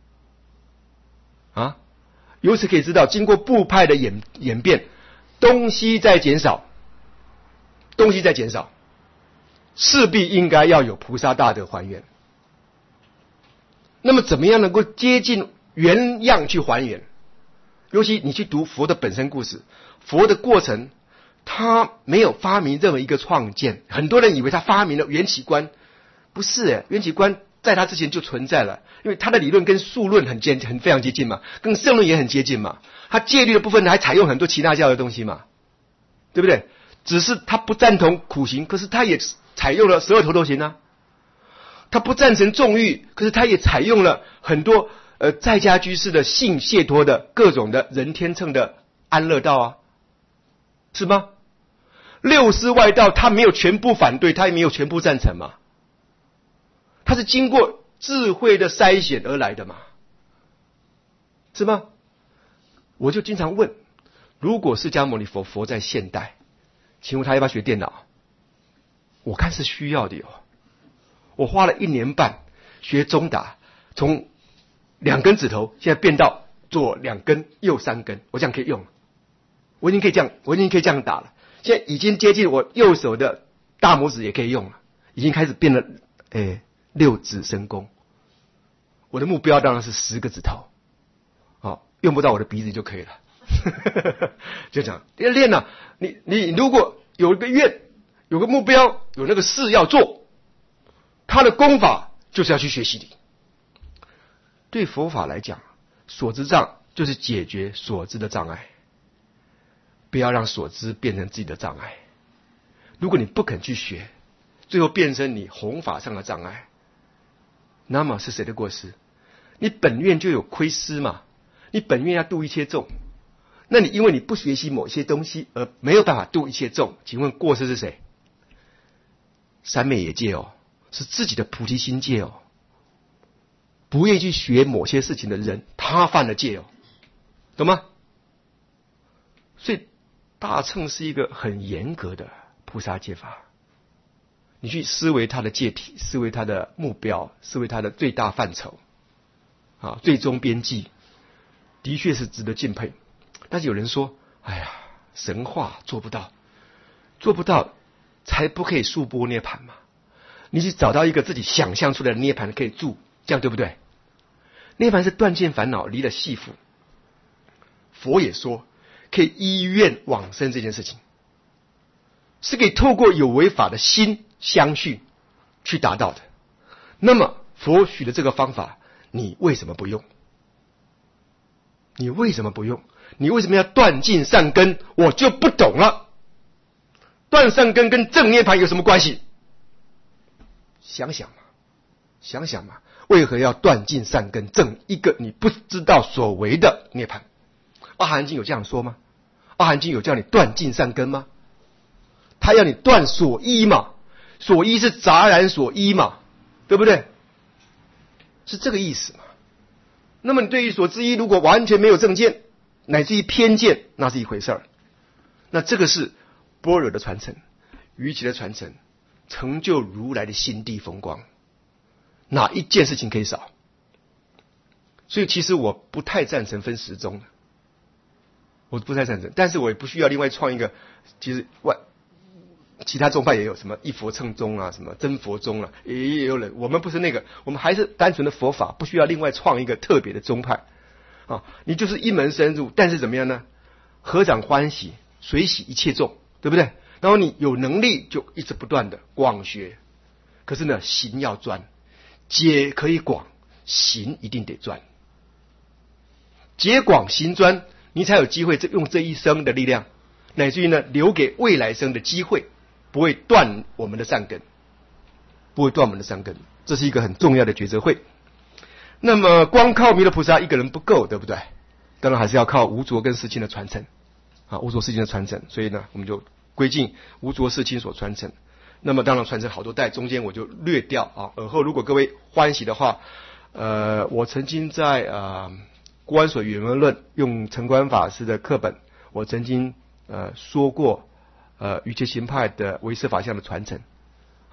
啊，由此可以知道，经过部派的演演变，东西在减少，东西在减少，势必应该要有菩萨大德还原。那么怎么样能够接近原样去还原？尤其你去读佛的本身故事，佛的过程，他没有发明任何一个创建。很多人以为他发明了缘起观，不是诶，缘起观在他之前就存在了，因为他的理论跟数论很接很非常接近嘛，跟圣论也很接近嘛。他戒律的部分还采用很多其他教的东西嘛，对不对？只是他不赞同苦行，可是他也采用了十二头头行啊。他不赞成纵欲，可是他也采用了很多呃在家居士的性解脱的各种的人天乘的安乐道啊，是吗？六师外道他没有全部反对，他也没有全部赞成嘛，他是经过智慧的筛选而来的嘛，是吗？我就经常问，如果释迦牟尼佛佛在现代，请问他要不要学电脑？我看是需要的哟。我花了一年半学中打，从两根指头现在变到左两根右三根，我这样可以用了。我已经可以这样，我已经可以这样打了。现在已经接近我右手的大拇指也可以用了，已经开始变了，诶，六指神功。我的目标当然是十个指头，好，用不到我的鼻子就可以了。就这样，要练啊！你你如果有一个愿，有个目标，有那个事要做，他的功法就是要去学习的。对佛法来讲，所知障就是解决所知的障碍，不要让所知变成自己的障碍。如果你不肯去学，最后变成你弘法上的障碍，那么是谁的过失？你本愿就有亏失嘛，你本愿要度一切众，那你因为你不学习某些东西而没有办法度一切众，请问过失是谁？三昧也戒哦，是自己的菩提心戒哦。不愿意去学某些事情的人，他犯了戒哦，懂吗？所以大乘是一个很严格的菩萨戒法，你去思维它的戒体，思维它的目标，思维它的最大范畴啊，最终边际，的确是值得敬佩。但是有人说，哎呀，神话做不到，做不到才不可以速波涅盘嘛。你去找到一个自己想象出来的涅盘可以住，这样对不对？涅盘是断尽烦恼，离了系缚。佛也说可以依愿往生这件事情，是可以透过有为法的心相续去达到的。那么佛许的这个方法，你为什么不用？你为什么不用？你为什么要断尽善根？我就不懂了。断善根跟正涅盘有什么关系？想想嘛，想想嘛，为何要断尽善根，正一个你不知道所为的涅盘？阿含经有这样说吗？阿含经有叫你断尽善根吗？他要你断所依嘛，所依是杂然所依嘛，对不对？是这个意思嘛。那么你对于所知依如果完全没有正见，乃至于偏见，那是一回事儿。那这个是般若的传承，瑜伽的传承，成就如来的心地风光，哪一件事情可以少？所以其实我不太赞成分十宗的，我不太赞成，但是我也不需要另外创一个。其实外其他宗派也有什么一佛乘宗啊，什么真佛宗啊，也也有人。我们不是那个，我们还是单纯的佛法，不需要另外创一个特别的宗派啊。你就是一门深入，但是怎么样呢？合掌欢喜，随喜一切众，对不对？然后你有能力就一直不断的广学，可是呢，行要专，解可以广，行一定得专，解广行专，你才有机会用这一生的力量，乃至于呢，留给未来生的机会，不会断我们的善根，不会断我们的善根，这是一个很重要的抉择会。那么光靠弥勒菩萨一个人不够，对不对？当然还是要靠无着跟世亲的传承啊，无着世亲的传承。所以呢，我们就归进无着世亲所传承。那么当然传承好多代，中间我就略掉啊。尔后如果各位欢喜的话，呃，我曾经在呃观所圆文论用陈观法师的课本，我曾经呃说过呃瑜伽行派的唯识法相的传承啊。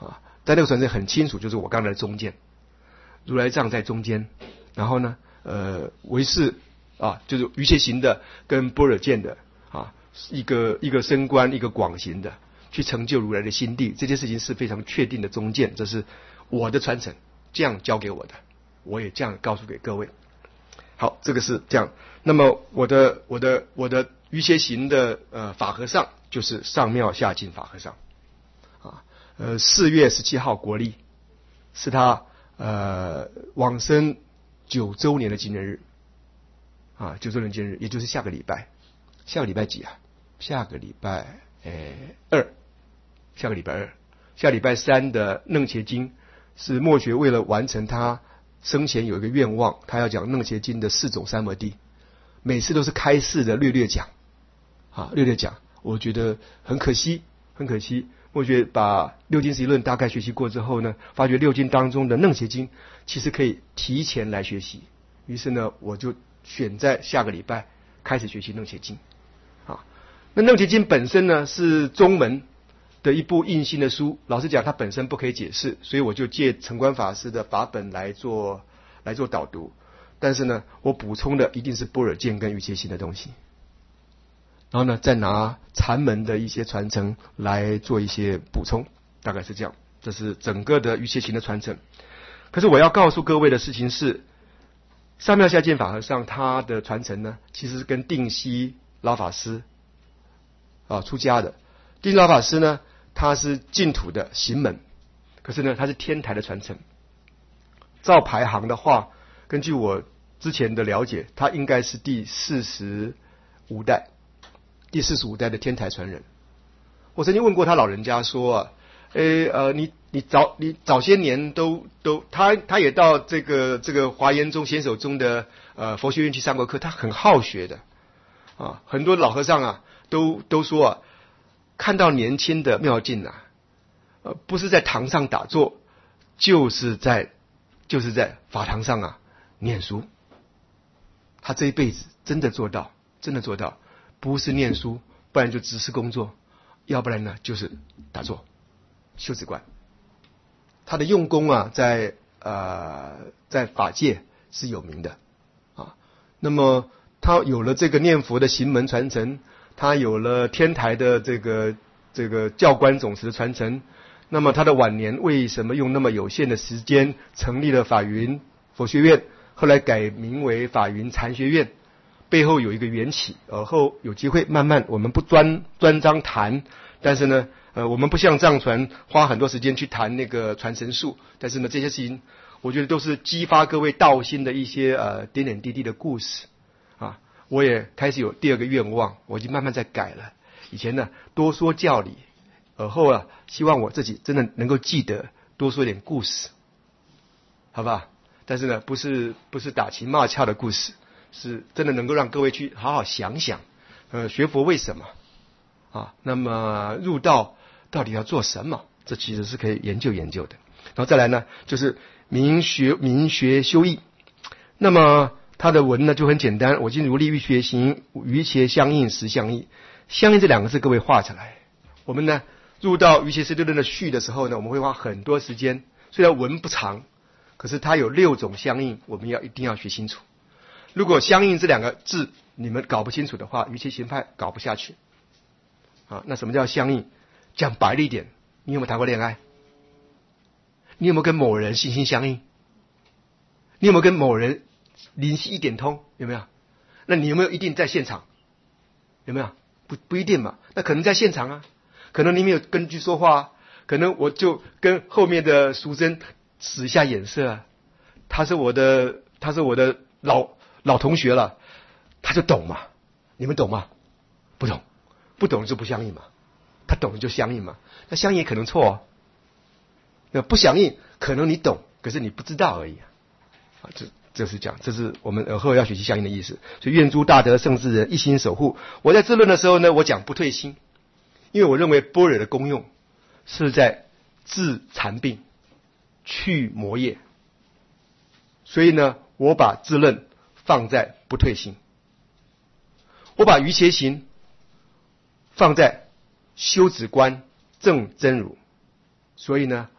在那个传承很清楚，就是我刚才的中间，如来藏在中间，然后呢，呃，唯识啊，就是瑜伽行的跟般若见的啊，一个一个升观，一个广行的，去成就如来的心地，这件事情是非常确定的中见，这是我的传承，这样教给我的，我也这样告诉给各位。好，这个是这样。那么我的我的我的瑜伽行的呃法和尚就是上妙下净法和尚啊，呃四月十七号国历是他呃往生九周年的纪念日啊，九周年纪念日，也就是下个礼拜，下个礼拜几啊？下个礼拜诶二，下个礼拜二，下礼拜三的楞伽经是墨学为了完成他生前有一个愿望，他要讲楞伽经的四种三摩地，每次都是开示的略略讲啊，略略讲，我觉得很可惜，很可惜。墨学把六经十一论大概学习过之后呢，发觉六经当中的楞伽经其实可以提前来学习，于是呢，我就选在下个礼拜开始学习楞伽经啊。那楞伽经本身呢是中门的一部印心的书，老实讲它本身不可以解释，所以我就借成观法师的法本来做来做导读，但是呢我补充的一定是般若见跟瑜伽行的东西，然后呢再拿禅门的一些传承来做一些补充，大概是这样，这是整个的瑜伽行的传承。可是我要告诉各位的事情是，上妙下净法和尚他的传承呢其实是跟定西老法师啊出家的。定西老法师呢他是净土的行门，可是呢他是天台的传承。照排行的话，根据我之前的了解，他应该是第四十五代，第四十五代的天台传人。我曾经问过他老人家说啊，诶呃你你早你早些年都都他他也到这个这个华严宗显首宗的呃佛学院去上过课，他很好学的啊，很多老和尚啊都都说啊，看到年轻的妙境啊，呃，不是在堂上打坐，就是在就是在法堂上啊念书。他这一辈子真的做到，真的做到，不是念书，不然就只是工作，要不然呢就是打坐、修止观。他的用功啊，在呃在法界是有名的啊。那么他有了这个念佛的行门传承。他有了天台的这个这个教官总持的传承，那么他的晚年为什么用那么有限的时间成立了法云佛学院，后来改名为法云禅学院，背后有一个缘起，而后有机会慢慢我们不专专章谈，但是呢呃我们不像藏传花很多时间去谈那个传承术，但是呢这些事情我觉得都是激发各位道心的一些呃点点滴滴的故事啊。我也开始有第二个愿望，我已经慢慢在改了。以前呢多说教理，而后啊希望我自己真的能够记得多说一点故事，好吧？但是呢不是不是打情骂俏的故事，是真的能够让各位去好好想想，呃学佛为什么啊？那么入道到底要做什么？这其实是可以研究研究的。然后再来呢就是明学明学修义，那么他的文呢就很简单，我今如立欲学行，瑜伽相应实相应。相应这两个字各位画起来。我们呢入到瑜伽师地论的序的时候呢，我们会花很多时间，虽然文不长，可是它有六种相应，我们要一定要学清楚。如果相应这两个字你们搞不清楚的话，瑜伽行派搞不下去啊。那什么叫相应？讲白了一点，你有没有谈过恋爱？你有没有跟某人心心相印？你有没有跟某人灵犀一点通？有没有？那你有没有一定在现场？有没有？不不一定嘛。那可能在现场啊，可能你没有根据说话啊，可能我就跟后面的淑珍使一下眼色啊，他是我的他是我的老老同学了，他就懂嘛。你们懂吗？不懂，不懂就不相应嘛。他懂就相应嘛。那相应也可能错哦。那不相应，可能你懂，可是你不知道而已啊。啊，这这是讲，这是我们尔后要学习相应的意思。所以愿诸大德圣智人一心守护。我在自论的时候呢，我讲不退心，因为我认为般若的功用是在治禅病、去魔业，所以呢，我把自论放在不退心，我把瑜伽行放在修止观正真如，所以呢，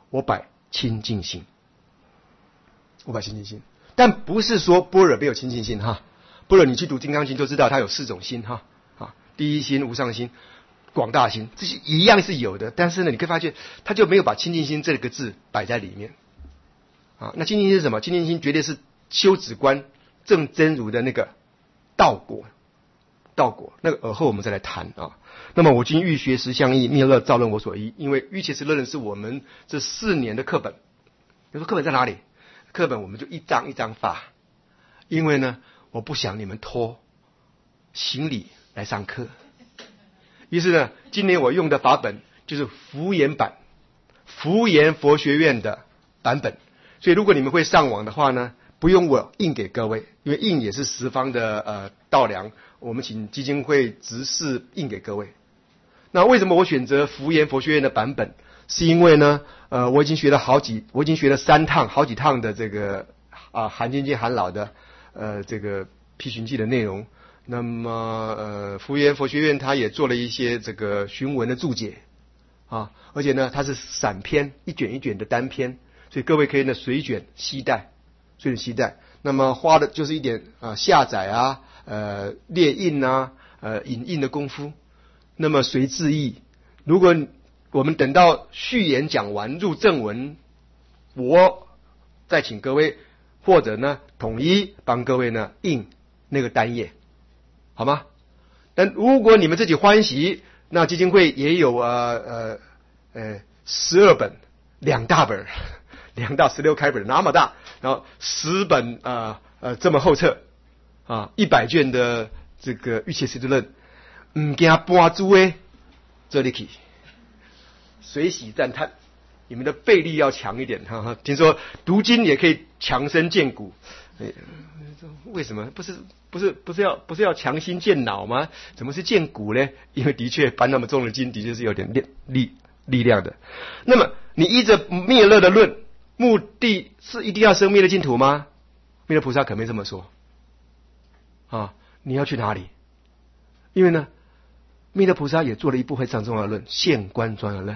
我摆清净心，我摆清净心。但不是说般若没有清净心哈，般若你去读《金刚经》就知道它有四种心哈啊，第一心、无上心、广大心，这些一样是有的。但是呢，你可以发现它就没有把清净心这个字摆在里面啊。那清净心是什么？清净心绝对是修止观正真如的那个道果，道果那个尔后我们再来谈啊。那么我今欲学实相义，灭乐造任我所依。因为欲切实乐论是我们这四年的课本。你说课本在哪里？课本我们就一张一张发，因为呢，我不想你们拖行李来上课。于是呢，今年我用的法本就是福研版，福研佛学院的版本。所以如果你们会上网的话呢，不用我印给各位，因为印也是十方的呃道量，我们请基金会执事印给各位。那为什么我选择福研佛学院的版本？是因为呢，呃，我已经学了好几，我已经学了三趟，好几趟的这个啊韩精进韩老的呃这个批寻记的内容。那么呃，福研佛学院他也做了一些这个询文的注解啊，而且呢，它是散篇，一卷一卷的单篇，所以各位可以呢随卷携带，随卷携带。那么花的就是一点啊下载啊，呃列印啊，呃影印的功夫。那么随字义，如果我们等到序言讲完入正文，我再请各位或者呢统一帮各位呢印那个单页，好吗？但如果你们自己欢喜，那基金会也有呃呃呃十二本，两大本，两大十六开本那么大，然后十本啊 呃, 呃这么厚册啊，一百卷的这个欲切实度论，唔惊搬猪诶，这里去。随喜赞叹，你们的背力要强一点哈哈。听说读经也可以强身健骨，哎，为什么？不是不是不是要不是要强心健脑吗？怎么是健骨呢？因为的确搬那么重的经，的确是有点力力力量的。那么你依着灭乐的论，目的是一定要生灭乐净土吗？弥勒菩萨可没这么说啊！你要去哪里？因为呢，弥勒菩萨也做了一部非常重要的论《现观庄严论》。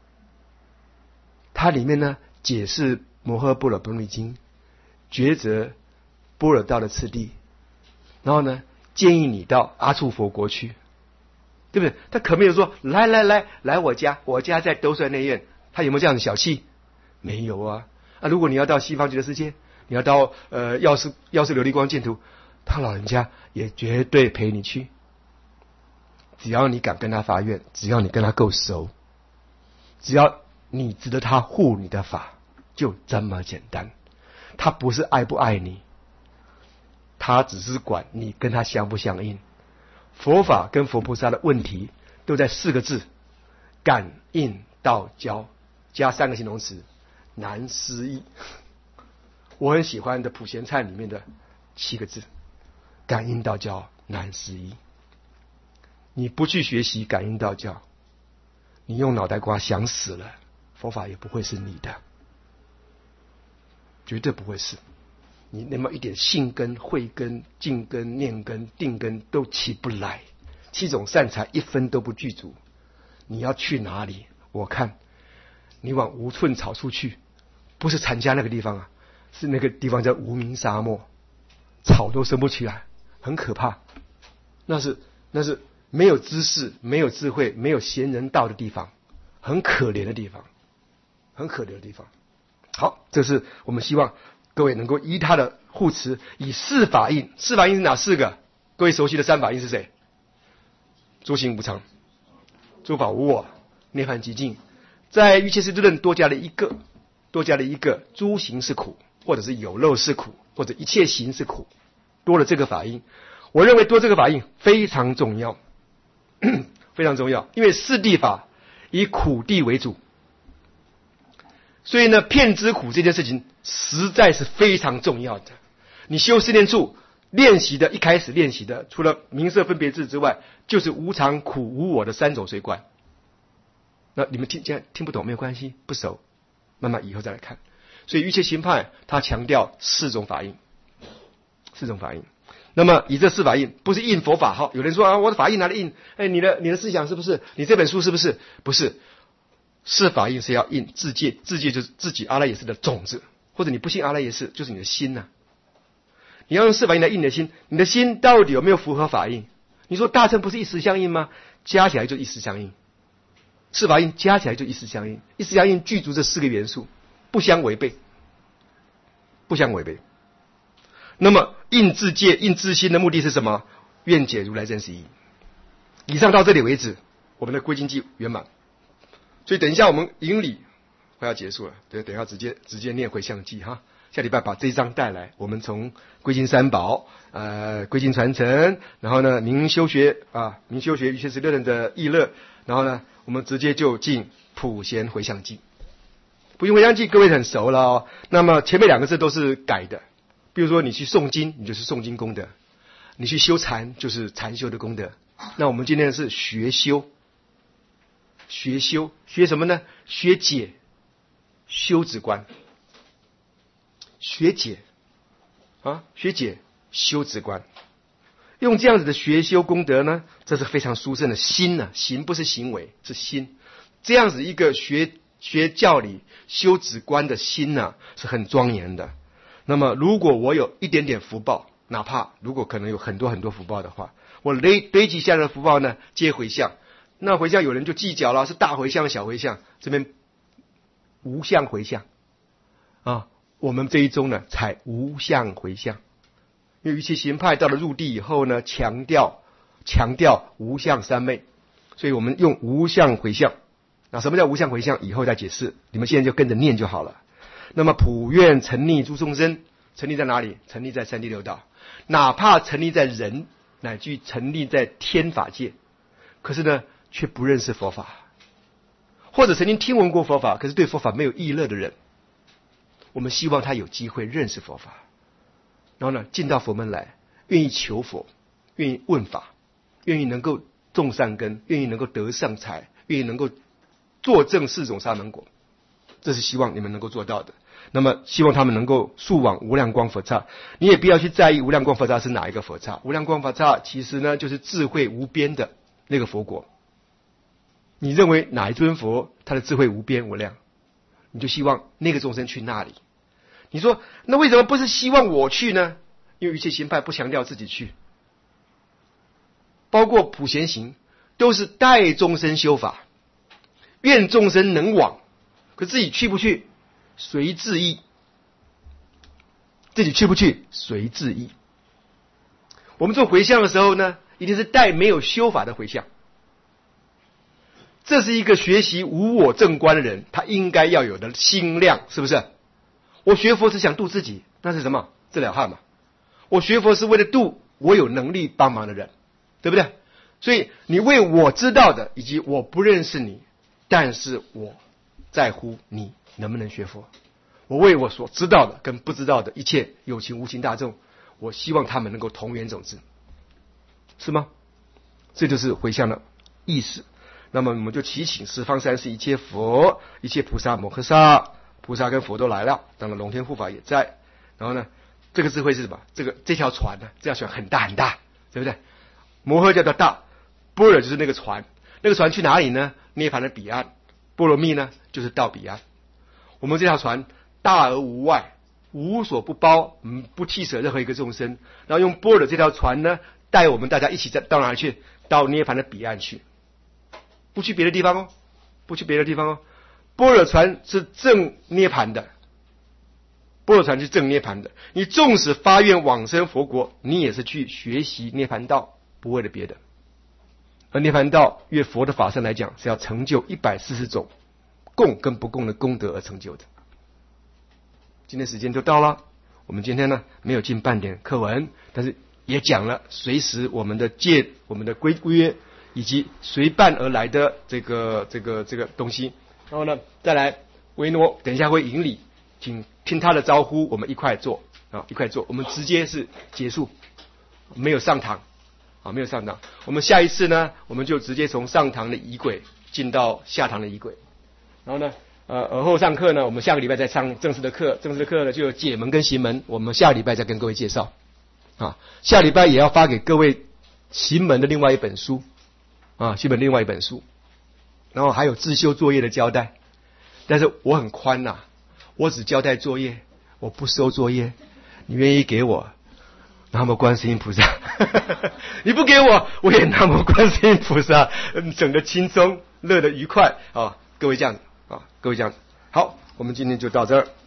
它里面呢解释摩诃般若波罗蜜经，抉择般若道的次第，然后呢建议你到阿处佛国去，对不对？他可没有说来来来来我家，我家在兜率内院，他有没有这样的小气？没有啊。啊，如果你要到西方极乐世界，你要到呃药师药师琉璃光净土，他老人家也绝对陪你去，只要你敢跟他发愿，只要你跟他够熟，只要你值得他护你的法，就这么简单。他不是爱不爱你，他只是管你跟他相不相应。佛法跟佛菩萨的问题都在四个字：感应道交，加三个形容词，难思议。我很喜欢的普贤忏里面的七个字：感应道交，难思议。你不去学习感应道交，你用脑袋瓜想死了，佛法也不会是你的，绝对不会是。你那么一点信根、慧根、净根、念根、定根都起不来，七种善财一分都不具足，你要去哪里？我看你往无寸草处去，不是禅家那个地方啊，是那个地方叫无名沙漠，草都生不起来，很可怕。那是那是没有知识、没有智慧、没有贤人道的地方，很可怜的地方，很可怜的地方。好，这是我们希望各位能够依他的护持，以四法印。四法印是哪四个？各位熟悉的三法印是谁？诸行无常，诸法无我，涅槃寂静。在欲切实度论多加了一个，多加了一个诸行是苦，或者是有漏是苦，或者一切行是苦，多了这个法印。我认为多这个法印非常重要，非常重要，因为四谛法以苦谛为主。所以呢，遍知苦这件事情实在是非常重要的。你修四念处练习的，一开始练习的，除了名色分别智之外，就是无常、苦、无我的三种随观。那你们听现在听不懂没有关系，不熟，慢慢以后再来看。所以欲切行派他强调四种法印，四种法印。那么以这四法印，不是印佛法。好，有人说啊，我的法印拿来印，哎，你的你的思想是不是？你这本书是不是？不是。 释法印是要印自戒，自戒就是自己阿赖耶识的种子，或者你不信阿赖耶识，就是你的心呐、啊。你要用释法印来印你的心，你的心到底有没有符合法印？你说大乘不是一时相应吗？加起来就一时相应，释法印加起来就一时相应，一时相应具足这四个元素，不相违背，不相违背。那么印自戒、印自心的目的是什么？愿解如来真实义。以上到这里为止，我们的归经记圆满。所以等一下我们引礼快要结束了，对，等一下直接直接念回向记哈。下礼拜把这一章带来，我们从归经三宝、呃归经传承，然后呢明修学啊明修学一切十六人的意乐，然后呢我们直接就进普贤回向记。普贤回向记各位很熟了哦。那么前面两个字都是改的，比如说你去诵经，你就是诵经功德；你去修禅，就是禅修的功德。那我们今天是学修，学修学什么呢？学解修止观。学解啊，学解修止观，用这样子的学修功德呢，这是非常殊胜的心呢、啊。行不是行为，是心。这样子一个学学教理、修止观的心呢、啊，是很庄严的。那么，如果我有一点点福报，哪怕如果可能有很多很多福报的话，我累堆积下来的福报呢，皆回向。那回向有人就计较了，是大回向、小回向，这边无相回向啊。我们这一宗呢，采无相回向，因为瑜伽行派到了入地以后呢，强调强调无相三昧，所以我们用无相回向。那什么叫无相回向？以后再解释，你们现在就跟着念就好了。那么普愿沉溺诸众生，沉溺在哪里？沉溺在三谛六道，哪怕沉溺在人，乃至沉溺在天法界，可是呢，却不认识佛法，或者曾经听闻过佛法，可是对佛法没有意乐的人。我们希望他有机会认识佛法，然后呢，进到佛门来，愿意求佛，愿意问法，愿意能够种善根，愿意能够得善财，愿意能够作证四种沙门果，这是希望你们能够做到的。那么，希望他们能够速往无量光佛刹。你也不要去在意无量光佛刹是哪一个佛刹，无量光佛刹其实呢，就是智慧无边的那个佛国。你认为哪一尊佛他的智慧无边无量？你就希望那个众生去那里。你说那为什么不是希望我去呢？因为瑜伽行派不强调自己去，包括普贤行都是带众生修法，愿众生能往，可自己去不去随自意，自己去不去随自意。我们做回向的时候呢，一定是带没有修法的回向。这是一个学习无我正观的人，他应该要有的心量，是不是？我学佛是想度自己，那是什么？自了汉嘛。我学佛是为了度我有能力帮忙的人，对不对？所以你为我知道的，以及我不认识你，但是我在乎你能不能学佛。我为我所知道的跟不知道的一切有情无情大众，我希望他们能够同源种智，是吗？这就是回向的意思。那么我们就祈请十方三世一切佛、一切菩萨摩诃萨，菩萨跟佛都来了，当然龙天护法也在。然后呢，这个智慧是什么？这个这条船呢，这条船很大很大，对不对？摩诃叫做大，般若就是那个船，那个船去哪里呢？涅槃的彼岸，波罗蜜呢就是到彼岸。我们这条船大而无外，无所不包，嗯，不剔舍任何一个众生，然后用般若这条船呢，带我们大家一起在到哪里去？到涅槃的彼岸去。不去别的地方哦，不去别的地方哦。般若船是正涅槃的，般若船是正涅槃的。你纵使发愿往生佛国，你也是去学习涅槃道，不为了别的。而涅槃道，越佛的法身来讲，是要成就一百四十种供跟不供的功德而成就的。今天时间就到了，我们今天呢没有进半点课文，但是也讲了随时我们的戒、我们的规约。以及随伴而来的这个这个这个东西，然后呢，再来维诺，等一下会引礼，请听他的招呼，我们一块做啊，一块做，我们直接是结束，没有上堂啊，没有上堂。我们下一次呢，我们就直接从上堂的仪轨进到下堂的仪轨，然后呢，呃，而后上课呢，我们下个礼拜再上正式的课，正式的课呢就有解门跟行门，我们下个礼拜再跟各位介绍啊，下礼拜也要发给各位行门的另外一本书。啊，基本另外一本书， 然后还有自修作业的交代。但是我很宽呐、啊，我只交代作业，我不收作业。你愿意给我，南无观世音菩萨；你不给我，我也南无观世音菩萨，整个轻松乐得愉快啊！各位这样啊，各位这样，好，我们今天就到这儿。